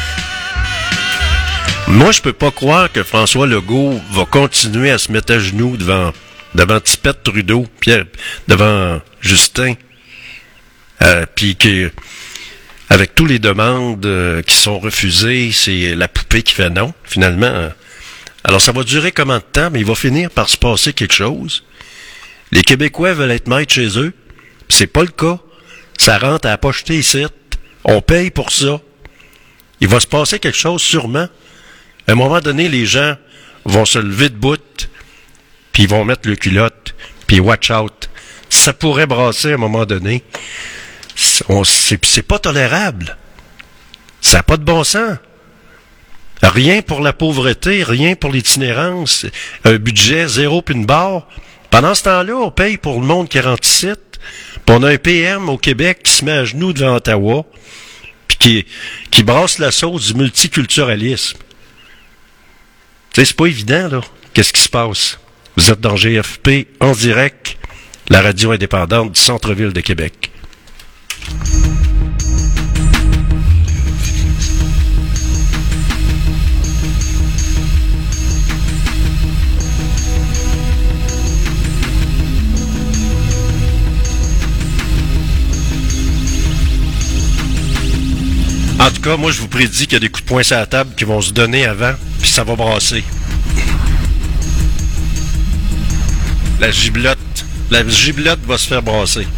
S1: Moi, je peux pas croire que François Legault va continuer à se mettre à genoux devant, devant Tipette Trudeau, Pierre, devant Justin, euh, puis que, avec tous les demandes euh, qui sont refusées, c'est la poupée qui fait non, finalement. Euh. Alors, ça va durer combien de temps, mais il va finir par se passer quelque chose. Les Québécois veulent être maîtres chez eux, pis c'est pas le cas. Ça rentre à la pocheté ici. On paye pour ça. Il va se passer quelque chose sûrement. À un moment donné, les gens vont se lever de bout, puis ils vont mettre le culotte, puis watch out. Ça pourrait brasser à un moment donné. On, c'est, c'est pas tolérable. Ça n'a pas de bon sens. Rien pour la pauvreté, rien pour l'itinérance, un budget zéro puis une barre. Pendant ce temps-là, on paye pour le monde qui rentre ici. Puis on a un P M au Québec qui se met à genoux devant Ottawa, puis qui, qui brasse la sauce du multiculturalisme. Tu sais, c'est pas évident, là. Qu'est-ce qui se passe? Vous êtes dans G F P, en direct, la radio indépendante du centre-ville de Québec. En tout cas, moi, je vous prédis qu'il y a des coups de poing sur la table qui vont se donner avant, puis ça va brasser. La giblotte, la giblotte va se faire brasser.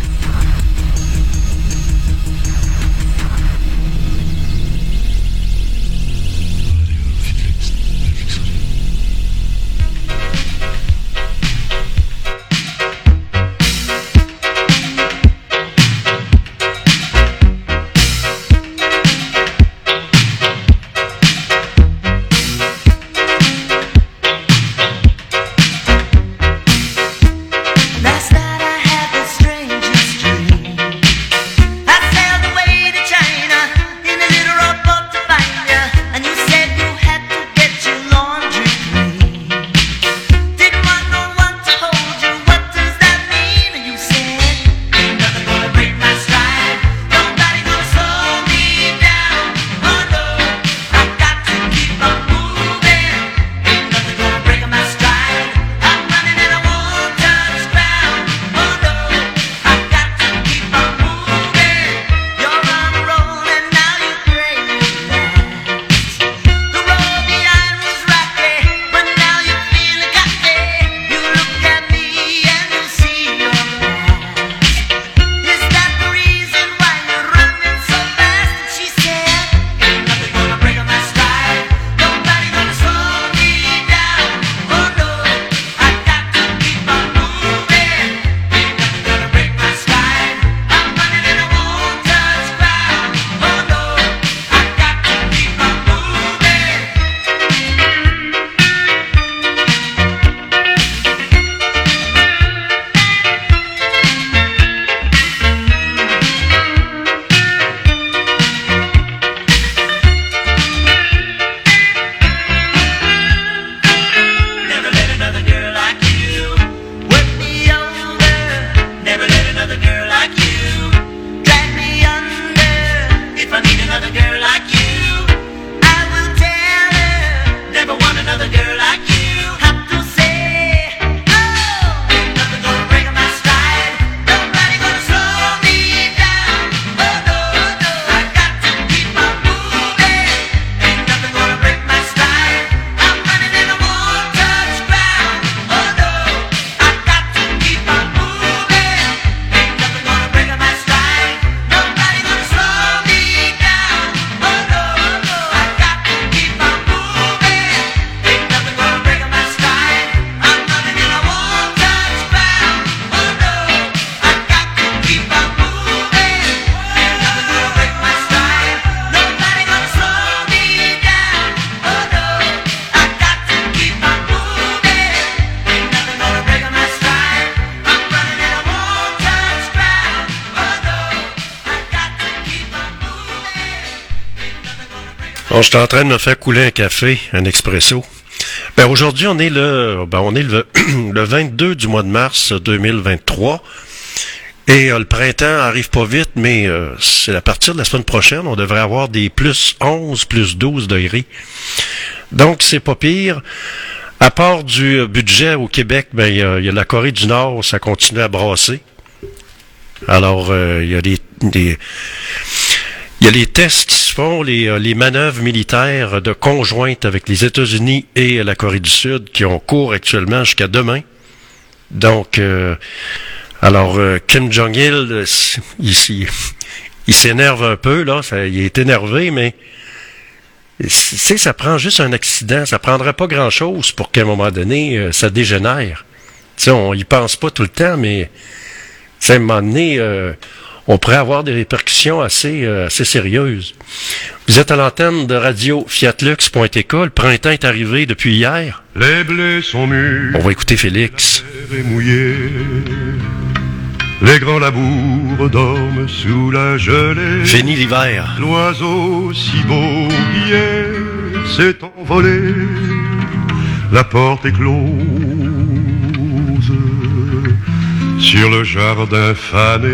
S4: Last night I had the strangest dream. I sailed away to China in a little rowboat to find you, and you said you had to get your laundry clean. Didn't want no one to hold you. What does that mean? And you said, ain't nothing gonna break my stride. Nobody gonna slow me down. Oh no, I've got to keep on moving. Ain't nothing gonna break my stride. I'm running and I won't touch ground. Oh no, I've got to keep on moving. You're on a roll and now you pray you last. The road behind was rocky, but now you feel it got me. You look at me and you see your past. Is that the reason why you're running so fast? And she said, ain't nothing gonna break my stride. Nobody gonna slow me down. Oh no, I've got to keep on moving. Ain't nothing gonna break my stride. I'm running and I won't touch ground. Oh no, I've got to keep on moving. Never let another girl like you work me over. Never let another girl like you drag me under. If I need another girl like you, I will tell her. Never want another girl like you. Have to say, oh, ain't nothing gonna break my stride. Nobody gonna slow me down. Oh no, no, I got to keep on moving. Ain't nothing gonna break my stride. I'm running and I won't touch ground. Oh no, I got to keep on moving. Ain't nothing gonna break my stride. Nobody gonna slow me down. Oh no, no, I got to keep on moving. Ain't nothing gonna break my stride. I'm running and I won't touch ground. Oh no, I got to keep on moving. Ain't nothing gonna break my stride. Nobody gonna slow me down. Oh no, I got to keep on moving. Ain't nothing gonna break my stride. I'm running and I won't touch ground. Oh no, I got to keep on moving. Ain't nothing gonna break my
S1: Bon, je suis en train de me faire couler un café, un expresso. Ben, aujourd'hui, on est le, ben, on est le, le vingt-deux du mois de mars deux mille vingt-trois. Et euh, le printemps arrive pas vite, mais euh, c'est à partir de la semaine prochaine, on devrait avoir des plus onze, plus douze degrés. Donc, c'est pas pire. À part du budget au Québec, ben il y a, y a la Corée du Nord, ça continue à brasser. Alors, euh, il y a des... des Il y a les tests qui se font, les, les manœuvres militaires de conjointe avec les États-Unis et la Corée du Sud qui ont cours actuellement jusqu'à demain. Donc, euh, alors, euh, Kim Jong-il, il, il, il s'énerve un peu, là, ça, il est énervé, mais c'est, ça prend juste un accident, ça prendrait pas grand-chose pour qu'à un moment donné, euh, ça dégénère. Tu sais, on y pense pas tout le temps, mais à un moment donné... Euh, on pourrait avoir des répercussions assez, euh, assez sérieuses. Vous êtes à l'antenne de radio Fiat Lux point T K. Le printemps est arrivé depuis hier.
S10: Les blés sont mûrs.
S1: On va écouter Félix.
S10: La terre est mouillée. Les grands labours dorment sous la gelée.
S1: Fini l'hiver.
S10: L'oiseau si beau hier s'est envolé. La porte est close sur le jardin fané.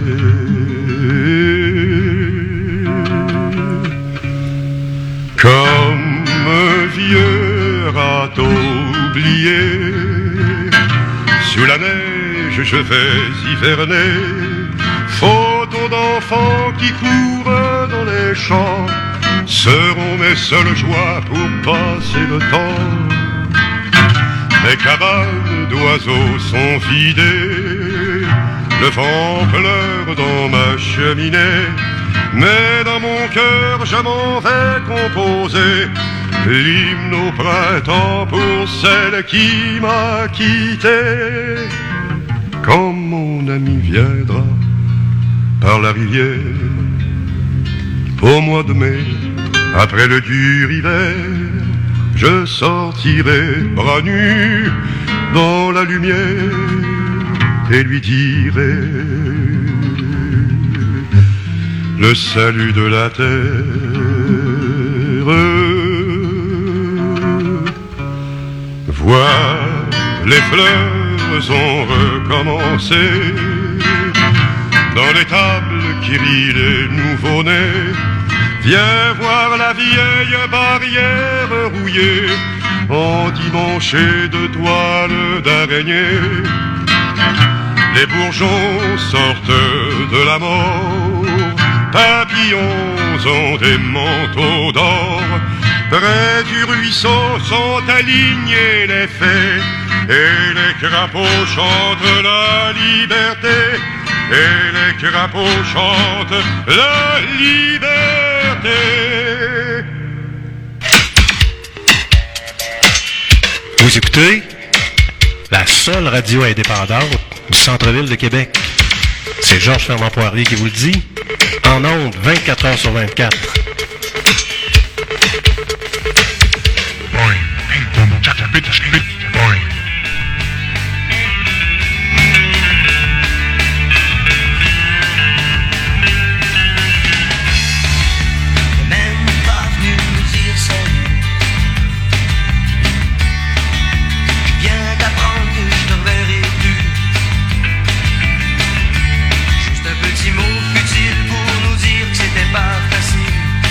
S10: Comme un vieux râteau oublié, sous la neige je vais hiverner. Photos d'enfants qui courent dans les champs seront mes seules joies pour passer le temps. Mes cabanes d'oiseaux sont vidées, le vent pleure dans ma cheminée, mais dans mon cœur je m'en vais composer l'hymne au printemps pour celle qui m'a quitté. Quand mon ami viendra par la rivière, au mois de mai, après le dur hiver, je sortirai bras nus dans la lumière et lui dirai le salut de la terre. Vois, les fleurs ont recommencé dans les tables qui rient les nouveau-nés. Viens voir la vieille barrière rouillée, endimanchée de toiles d'araignée. Les bourgeons sortent de la mort, papillons ont des manteaux d'or. Près du ruisseau sont alignés les fées, et les crapauds chantent la liberté. Et les crapauds chantent la liberté.
S1: Vous écoutez la seule radio indépendante du centre-ville de Québec. C'est Georges Fernand Poirier qui vous le dit, en ondes vingt-quatre heures sur vingt-quatre.
S4: Juste un petit mot futile pour nous dire que c'était pas facile.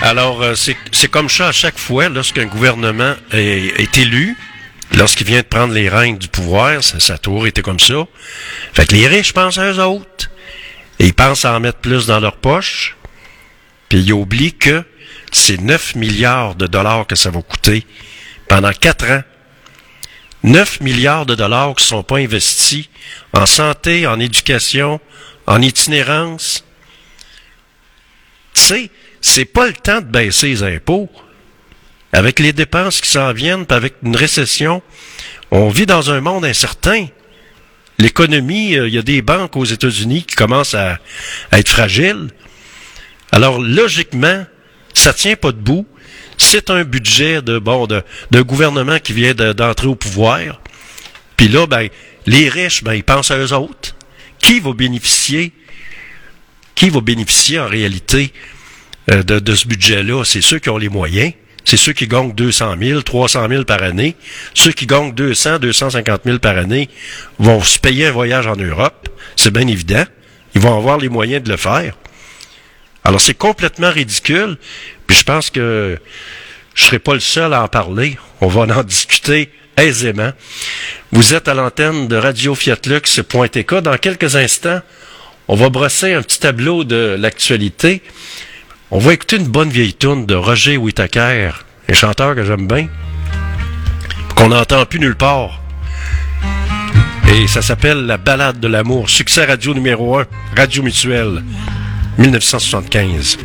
S1: Alors, euh, c'est, c'est comme ça à chaque fois, lorsqu'un gouvernement est, est élu, lorsqu'il vient de prendre les rênes du pouvoir, ça, ça a toujours été comme ça. Fait que les riches pensent à eux autres. Et ils pensent à en mettre plus dans leur poche. Puis ils oublient que c'est neuf milliards de dollars que ça va coûter pendant quatre ans. neuf milliards de dollars qui ne sont pas investis en santé, en éducation, en itinérance. Tu sais, c'est pas le temps de baisser les impôts. Avec les dépenses qui s'en viennent, puis avec une récession, on vit dans un monde incertain. L'économie, il euh, y a des banques aux États-Unis qui commencent à, à être fragiles. Alors, logiquement, ça tient pas debout. C'est un budget de bon de, de gouvernement qui vient de, d'entrer au pouvoir. Puis là, ben, les riches, ben, ils pensent à eux autres. Qui va bénéficier? Qui va bénéficier en réalité euh, de, de ce budget-là? C'est ceux qui ont les moyens. C'est ceux qui gagnent deux cent mille, trois cent mille par année. Ceux qui gagnent deux cents, deux cent cinquante mille par année vont se payer un voyage en Europe. C'est bien évident. Ils vont avoir les moyens de le faire. Alors, c'est complètement ridicule. Puis je pense que je ne serai pas le seul à en parler. On va en discuter aisément. Vous êtes à l'antenne de Radio Fiat Lux point T K. Dans quelques instants, on va brosser un petit tableau de l'actualité. On va écouter une bonne vieille tourne de Roger Whittaker, un chanteur que j'aime bien, qu'on n'entend plus nulle part. Et ça s'appelle La Ballade de l'amour, succès radio numéro un, Radio Mutuelle, dix-neuf cent soixante-quinze.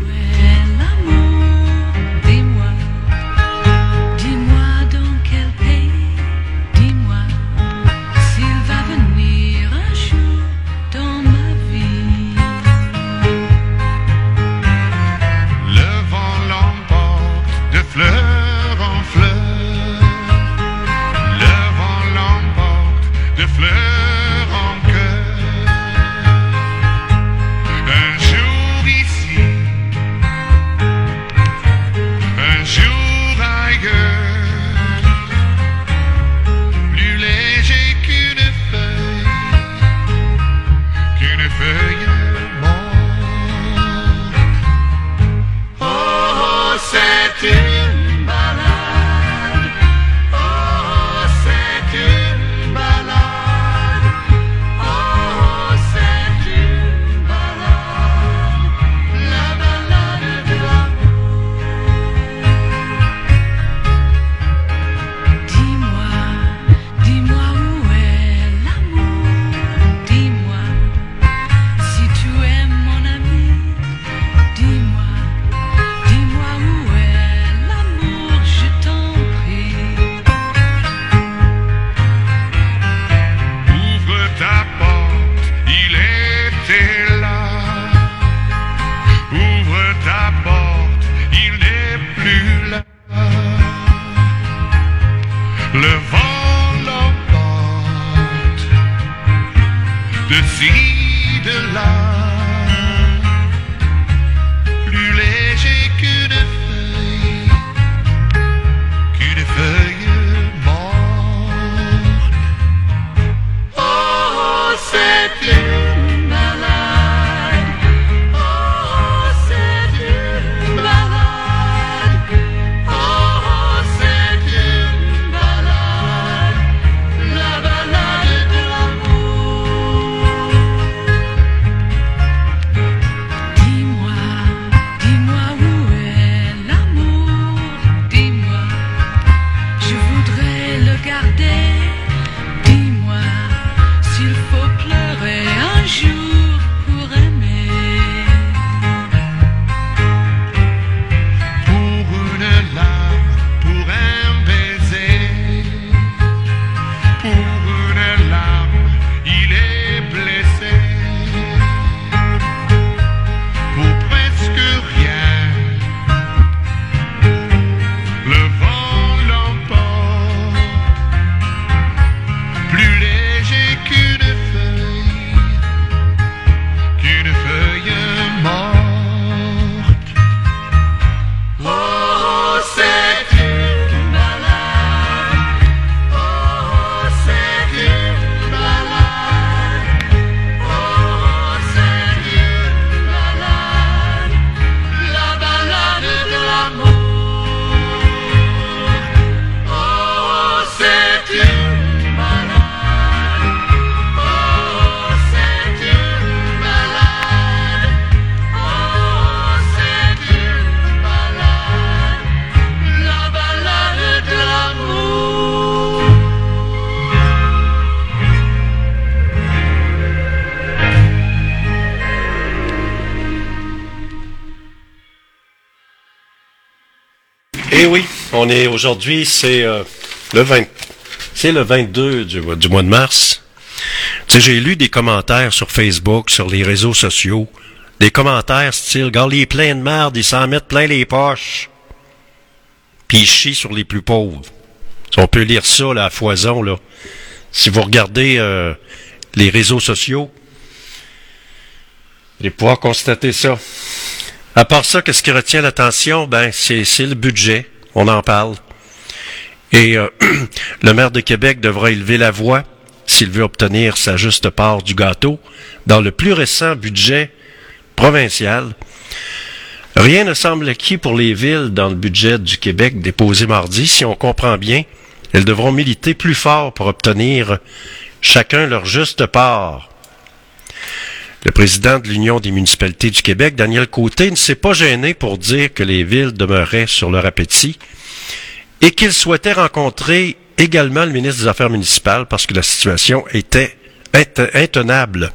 S1: Eh oui, on est aujourd'hui, c'est euh, le vingt, c'est le vingt-deux du, du mois de mars. Tu sais, j'ai lu des commentaires sur Facebook, sur les réseaux sociaux, des commentaires style, regarde les pleins de merde, ils s'en mettent plein les poches. Puis ils chient sur les plus pauvres. On peut lire ça là, à foison, là. Si vous regardez euh, les réseaux sociaux, vous allez pouvoir constater ça. À part ça, qu'est-ce qui retient l'attention? Ben, c'est, c'est le budget. On en parle. Et euh, le maire de Québec devra élever la voix s'il veut obtenir sa juste part du gâteau dans le plus récent budget provincial. Rien ne semble acquis pour les villes dans le budget du Québec déposé mardi. Si on comprend bien, elles devront militer plus fort pour obtenir chacun leur juste part. Le président de l'Union des municipalités du Québec, Daniel Côté, ne s'est pas gêné pour dire que les villes demeuraient sur leur appétit et qu'il souhaitait rencontrer également le ministre des Affaires municipales parce que la situation était intenable.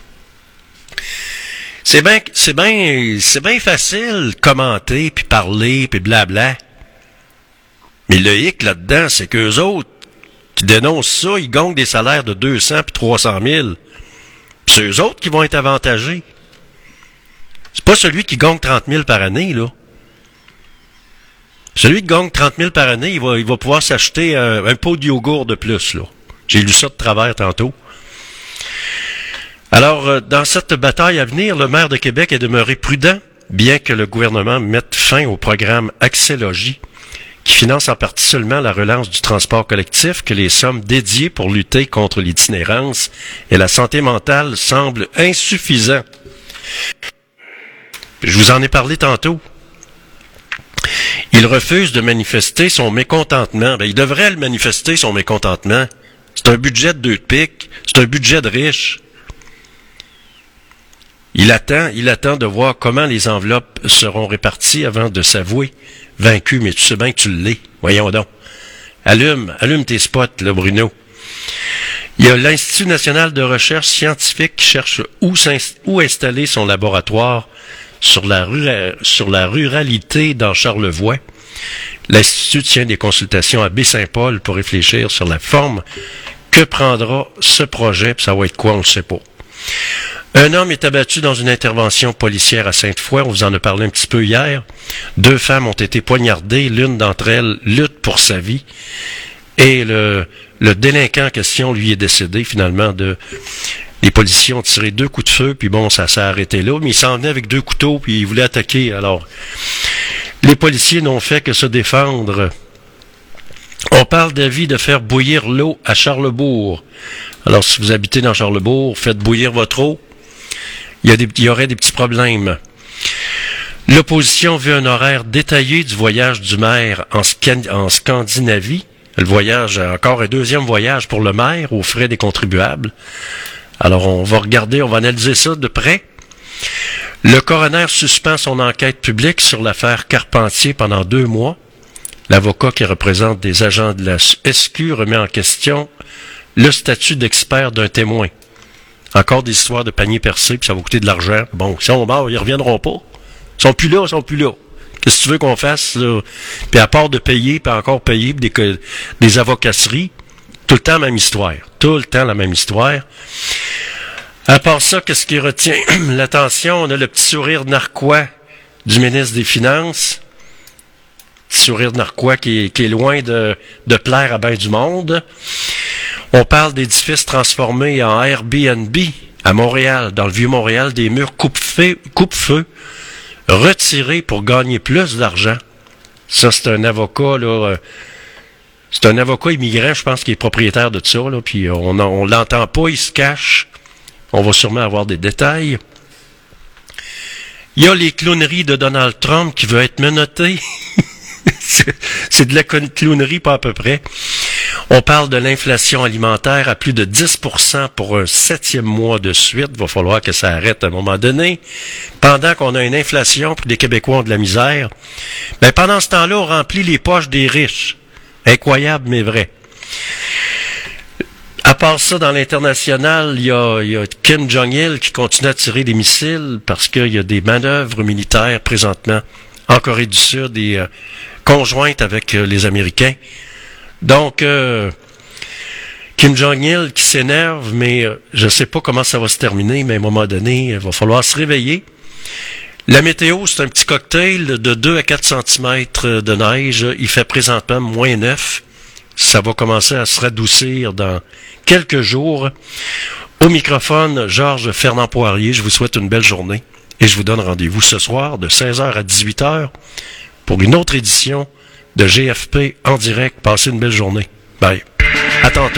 S1: C'est bien, c'est bien, c'est bien facile de commenter, puis parler, puis blabla. Mais le hic là-dedans, c'est qu'eux autres qui dénoncent ça, ils gagnent des salaires de deux cents puis trois cent mille. Puis c'est eux autres qui vont être avantagés. C'est pas celui qui gagne trente mille par année, là. Celui qui gagne trente mille par année, il va, il va pouvoir s'acheter un, un pot de yogourt de plus, là. J'ai lu ça de travers tantôt. Alors, dans cette bataille à venir, le maire de Québec est demeuré prudent, bien que le gouvernement mette fin au programme Accès-Logis, qui finance en partie seulement la relance du transport collectif, que les sommes dédiées pour lutter contre l'itinérance et la santé mentale semblent insuffisantes. Je vous en ai parlé tantôt. Il refuse de manifester son mécontentement. Ben, il devrait le manifester, son mécontentement. C'est un budget de deux de pique. C'est un budget de riches. Il attend, il attend de voir comment les enveloppes seront réparties avant de s'avouer vaincu, mais tu sais bien que tu l'es. Voyons donc. Allume, allume tes spots, là, Bruno. Il y a l'Institut national de recherche scientifique qui cherche où, où installer son laboratoire sur la, rura, sur la ruralité dans Charlevoix. L'Institut tient des consultations à Baie-Saint-Paul pour réfléchir sur la forme que prendra ce projet, puis ça va être quoi, on ne sait pas. Un homme est abattu dans une intervention policière à Sainte-Foy. On vous en a parlé un petit peu hier. Deux femmes ont été poignardées. L'une d'entre elles lutte pour sa vie. Et le, le délinquant en question, lui, est décédé finalement. De, les policiers ont tiré deux coups de feu, puis bon, ça s'est arrêté là. Mais il s'en venait avec deux couteaux, puis il voulait attaquer. Alors, les policiers n'ont fait que se défendre. On parle d'avis de faire bouillir l'eau à Charlebourg. Alors, si vous habitez dans Charlebourg, faites bouillir votre eau. Il y, a des, il y aurait des petits problèmes. L'opposition veut un horaire détaillé du voyage du maire en, Scan- en Scandinavie. Le voyage, encore un deuxième voyage pour le maire aux frais des contribuables. Alors, on va regarder, on va analyser ça de près. Le coroner suspend son enquête publique sur l'affaire Carpentier pendant deux mois. L'avocat qui représente des agents de la S Q remet en question le statut d'expert d'un témoin. Encore des histoires de panier percé, puis ça va coûter de l'argent. Bon, si on meurt, ils reviendront pas. Ils sont plus là, ils sont plus là. Qu'est-ce que tu veux qu'on fasse, là? Puis à part de payer, puis encore payer, puis des, des avocasseries, tout le temps la même histoire. Tout le temps la même histoire. À part ça, qu'est-ce qui retient l'attention? On a le petit sourire narquois du ministre des Finances. Petit sourire narquois qui est, qui est loin de, de plaire à ben du monde. On parle d'édifices transformés en Airbnb à Montréal, dans le Vieux-Montréal, des murs coupe-feu, coupe-feu retirés pour gagner plus d'argent. Ça, c'est un avocat, là, euh, c'est un avocat immigrant, je pense, qui est propriétaire de ça, là, puis on, on l'entend pas, il se cache. On va sûrement avoir des détails. Il y a les clowneries de Donald Trump qui veut être menotté. c'est, c'est de la clownerie, pas à peu près. On parle de l'inflation alimentaire à plus de dix pour cent pour un septième mois de suite. Il va falloir que ça arrête à un moment donné. Pendant qu'on a une inflation puis les Québécois ont de la misère, ben pendant ce temps-là, on remplit les poches des riches. Incroyable, mais vrai. À part ça, dans l'international, il y a, il y a Kim Jong-il qui continue à tirer des missiles parce qu'il y a des manœuvres militaires présentement en Corée du Sud et euh, conjointe avec euh, les Américains. Donc, euh, Kim Jong-il qui s'énerve, mais euh, je ne sais pas comment ça va se terminer, mais à un moment donné, il va falloir se réveiller. La météo, c'est un petit cocktail de deux à quatre centimètres de neige. Il fait présentement moins neuf. Ça va commencer à se radoucir dans quelques jours. Au microphone, Georges Fernand Poirier, je vous souhaite une belle journée et je vous donne rendez-vous ce soir de seize heures à dix-huit heures pour une autre édition de G F P en direct. Passez une belle journée. Bye. À tantôt.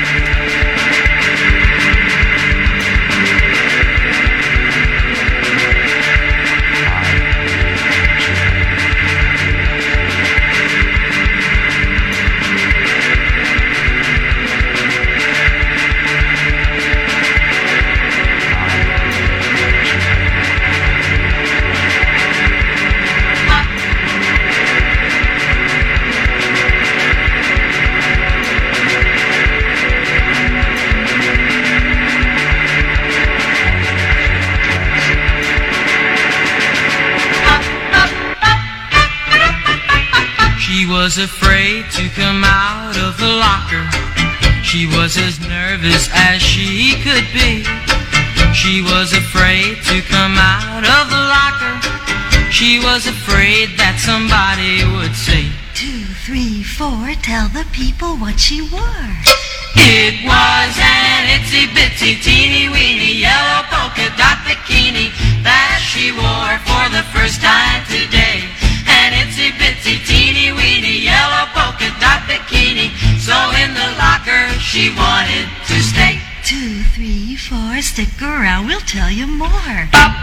S11: Was afraid to come out of the locker. She was as nervous as she could be. She was afraid to come out of the locker. She was afraid that somebody would say,
S12: Two, three, four, tell the people what she wore.
S11: It was an itsy bitsy teeny weeny yellow polka dot bikini that she wore for the first time today. An itsy bitsy teeny weeny yellow polka dot bikini. So in the locker she wanted to stay.
S12: Two, three, four, stick around, we'll tell you more.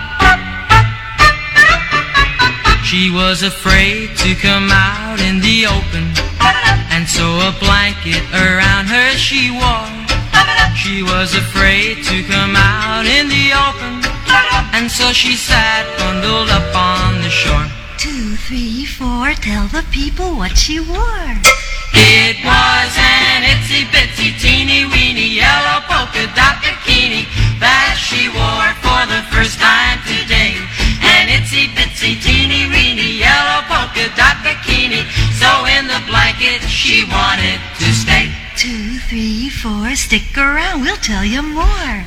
S11: She was afraid to come out in the open, and so a blanket around her she wore. She was afraid to come out in the open, and so she sat bundled up on the shore.
S12: Two, three, four, tell the people what she wore.
S11: It was an itsy bitsy teeny weeny yellow polka dot bikini that she wore for the first time today. An itsy bitsy teeny weeny yellow polka dot bikini. So in the blanket she wanted to stay.
S12: Two, three, four, stick around, we'll tell you more.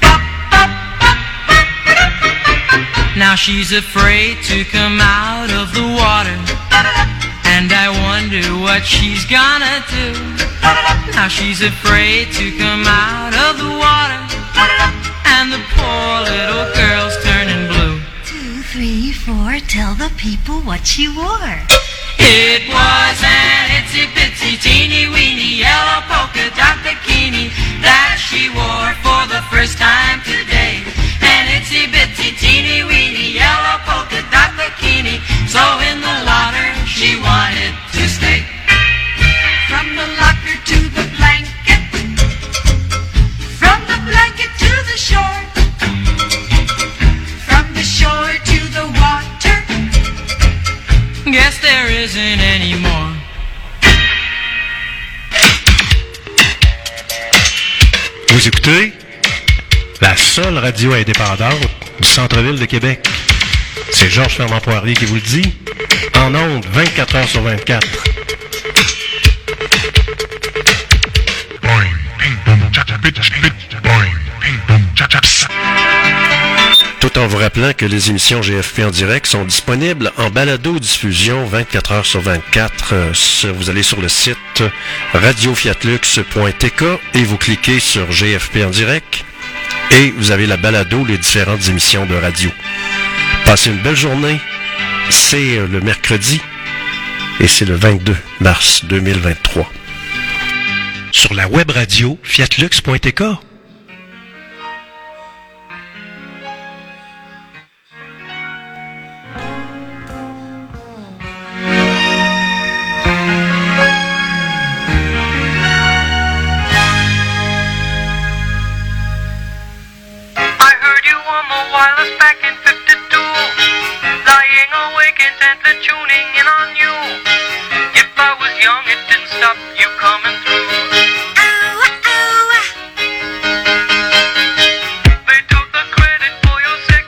S11: Now she's afraid to come out of the water, and I wonder what she's gonna do. Now she's afraid to come out of the water, and the poor little girl's turning blue.
S12: Two, three, four, tell the people what she wore.
S11: It was an itsy bitsy teeny weeny yellow polka dot bikini that she wore for the first time today. An itsy bitsy teeny weeny yellow polka dot bikini. So in the locker she wanted to stay.
S12: From the locker to the blanket, from the blanket to the shore, from the shore to the water.
S11: Guess there isn't any more.
S1: Vous écoutez la seule radio indépendante du centre-ville de Québec. C'est Georges Fernand Poirier qui vous le dit, en ondes vingt-quatre heures sur vingt-quatre. Tout en vous rappelant que les émissions G F P en direct sont disponibles en balado-diffusion vingt-quatre heures sur vingt-quatre. Vous allez sur le site radio fiat lux point t k et vous cliquez sur G F P en direct et vous avez la balado, les différentes émissions de radio. Passez une belle journée. C'est le mercredi et c'est le vingt-deux mars deux mille vingt-trois. Sur la web radio fiat lux point t k.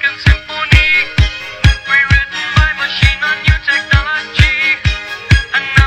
S13: And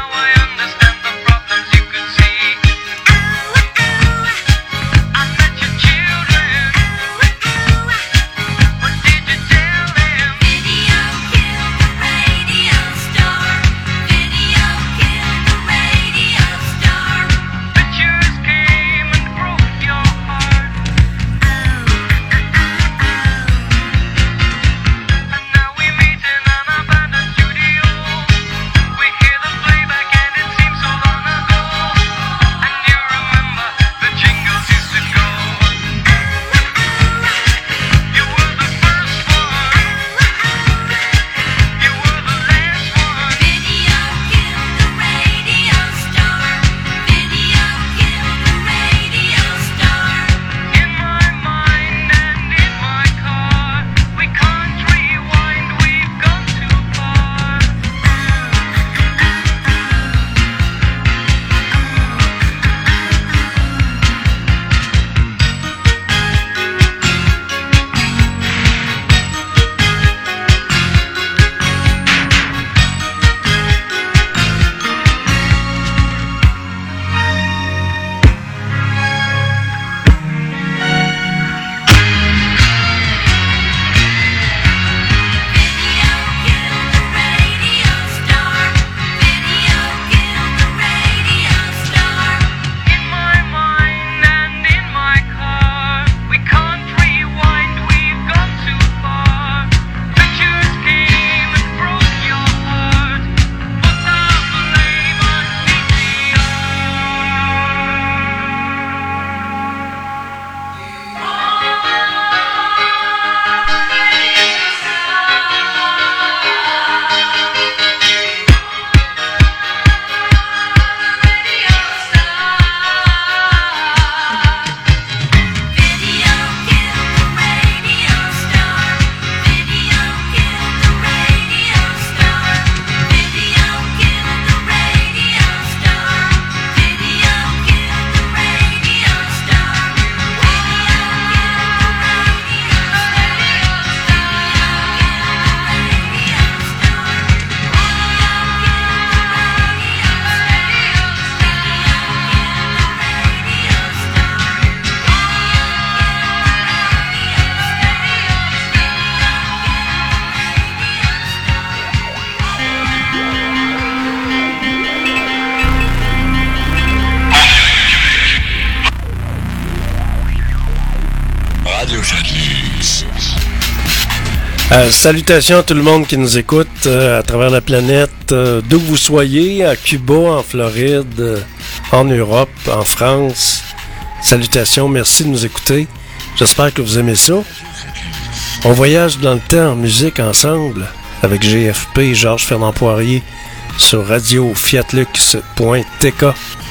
S1: Euh, salutations à tout le monde qui nous écoute euh, à travers la planète, euh, d'où que vous soyez, à Cuba, en Floride, euh, en Europe, en France. Salutations, merci de nous écouter. J'espère que vous aimez ça. On voyage dans le temps en musique ensemble avec G F P et Georges Fernand Poirier sur radio fiatlux point t k.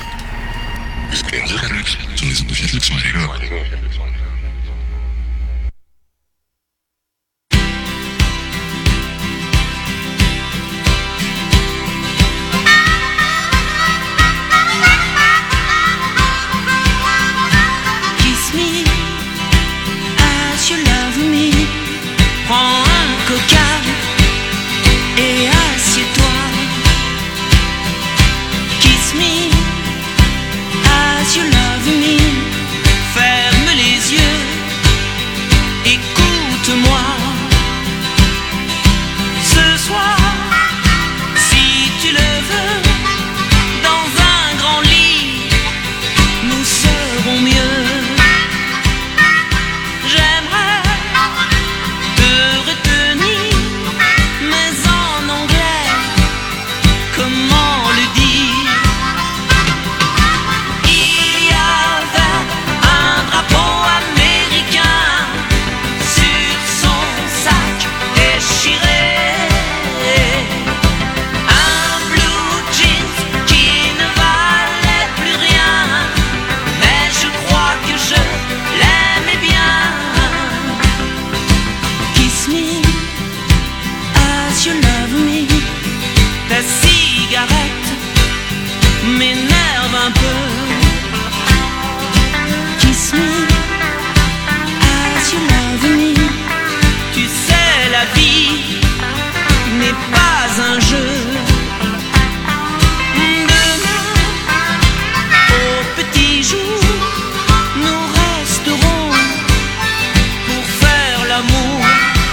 S9: Et assieds-toi. Kiss me as you love me. Ferme les yeux, écoute-moi. Ce soir, si tu le veux, dans un grand lit, nous serons mieux. J'aimerais te retenir, mais en anglais, comment le dire? Il y avait un drapeau américain sur son sac déchiré, un blue jeans qui ne valait plus rien, mais je crois que je l'aimais bien. Kiss me as you love me. Ta cigarette m'énerve un peu. Kiss me as you love me. Tu sais, la vie n'est pas un jeu. Demain, au petit jour, nous resterons pour faire l'amour.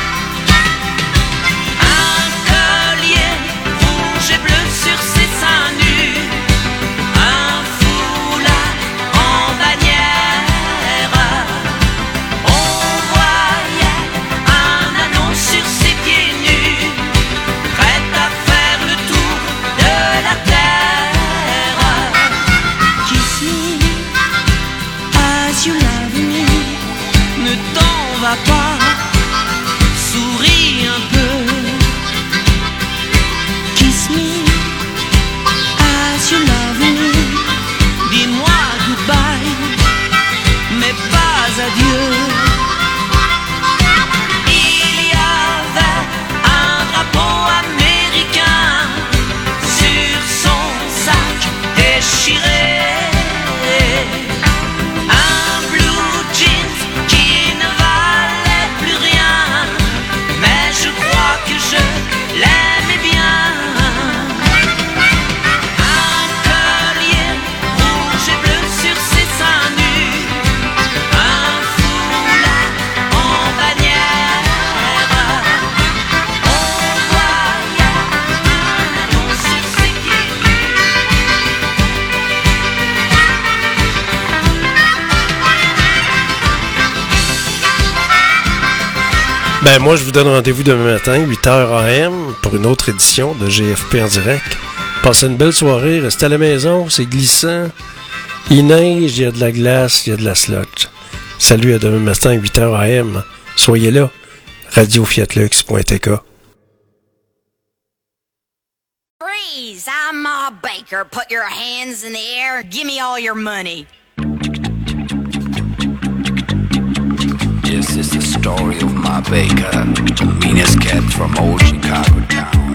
S9: Un collier rouge et bleu sur ses seins nus, un foulard en bannière. On voyait un anneau sur ses pieds nus, prêt à faire le tour de la terre. Kiss me as you love me. Ne t'en va pas, souris un peu. Kiss me as you love me. Dis-moi goodbye, mais pas adieu. Il y avait un drapeau américain sur son sac déchiré, un blue jeans qui ne valait plus rien, mais je crois que je l'aimais bien. Un collier rouge et bleu sur ses seins nus, un foulard en bannière. On voyait un anneau sur ses pieds nus.
S1: Ben moi je vous donne rendez-vous demain matin, huit heures A M, pour une autre édition de G F P en direct. Passez une belle soirée, restez à la maison, c'est glissant. Il neige, il y a de la glace, il y a de la slotch. Salut, à demain matin, huit heures A M. Soyez là, radio fiatlux point t k.
S13: Freeze! I'm Ma Baker. Put your hands in the air and give me all your money.
S8: This is the story of Ma Baker, the meanest cat from old Chicago town.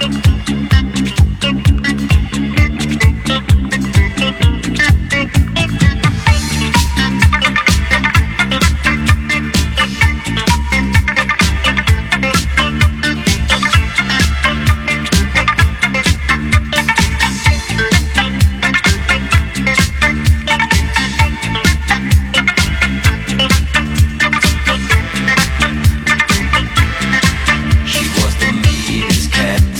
S8: She was the meanest cat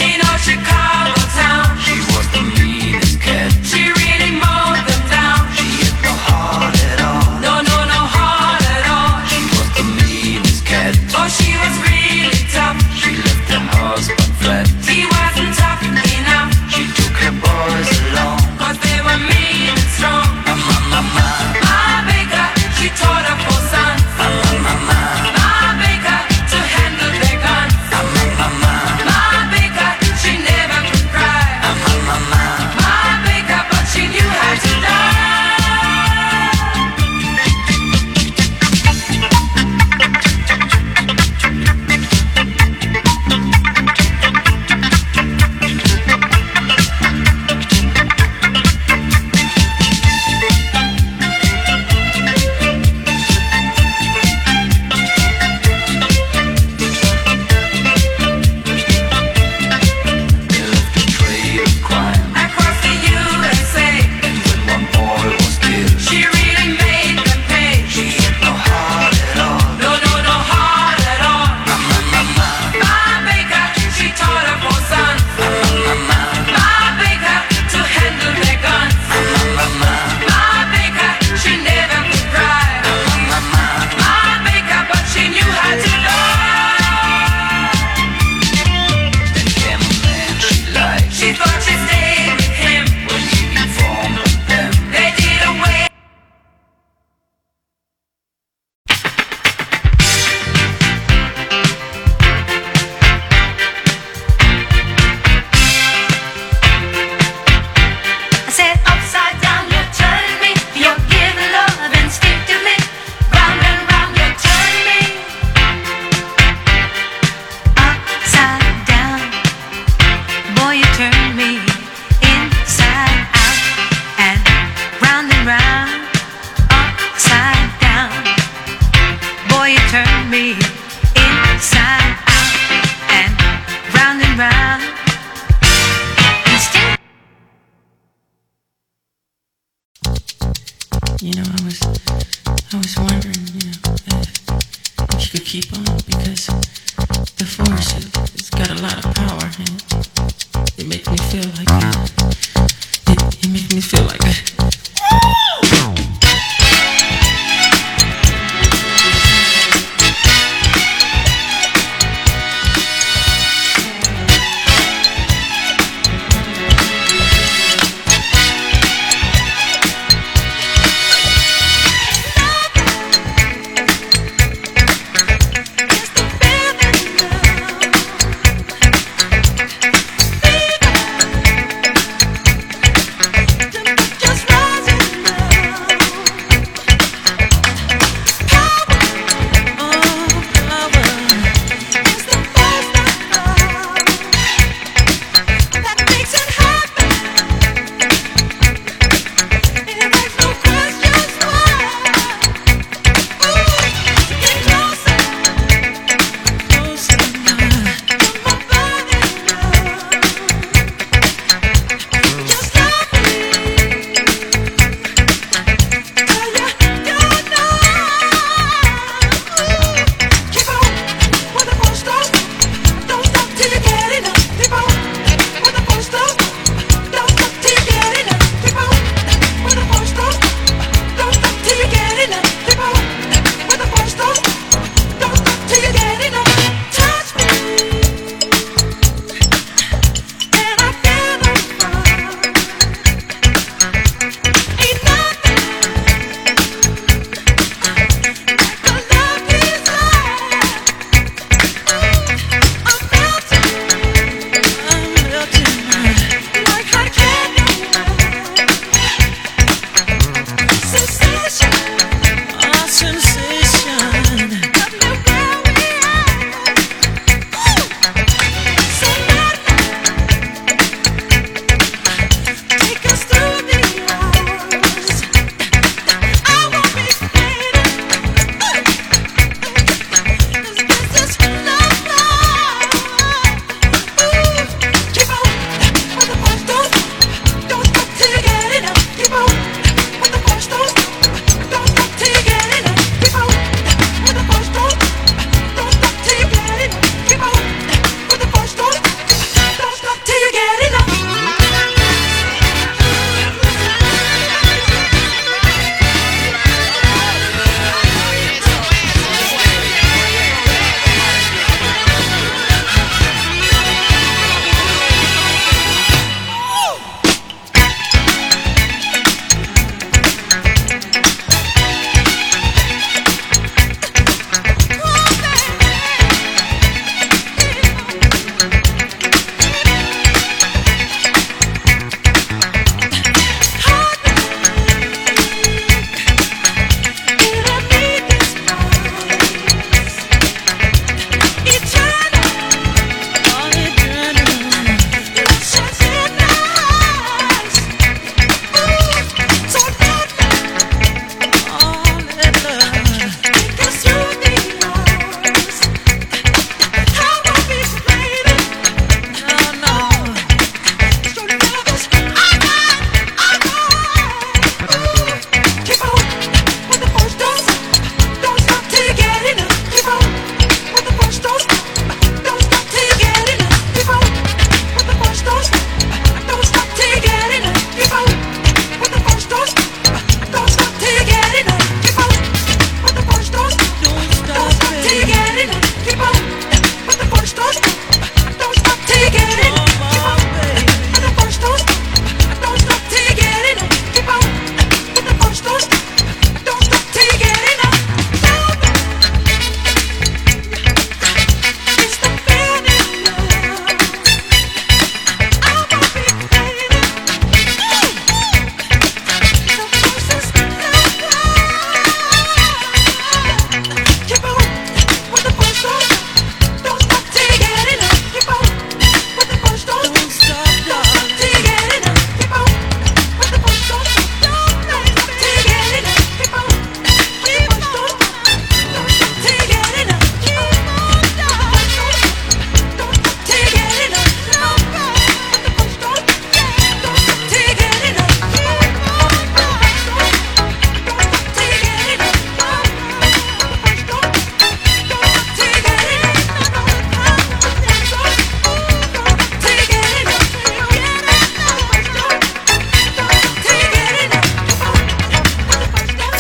S7: force. The force has got a lot of power, and it makes me feel like that. It, it makes me feel like that.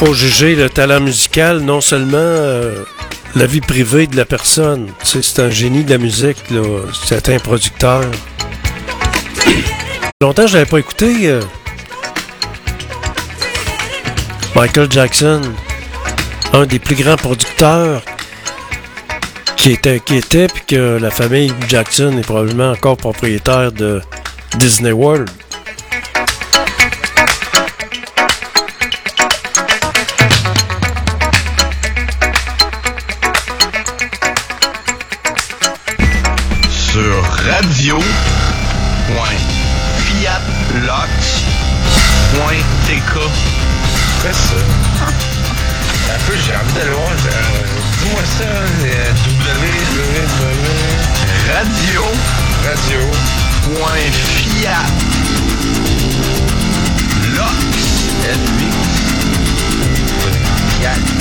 S1: faut juger le talent musical, non seulement euh, la vie privée de la personne. Tu sais, c'est un génie de la musique, là. C'est un producteur. Longtemps, je l'avais pas écouté. Euh, Michael Jackson, un des plus grands producteurs qui était, qui était, puis que la famille Jackson est probablement encore propriétaire de Disney World.
S14: Sur radio point fiat lox point t k.
S15: C'est ça. Un peu, j'ai envie d'aller voir. Euh, dis-moi ça, euh, W, W, W.
S14: Radio.
S15: Radio.
S14: Point fiat. Lox.
S15: L huit. Fiat.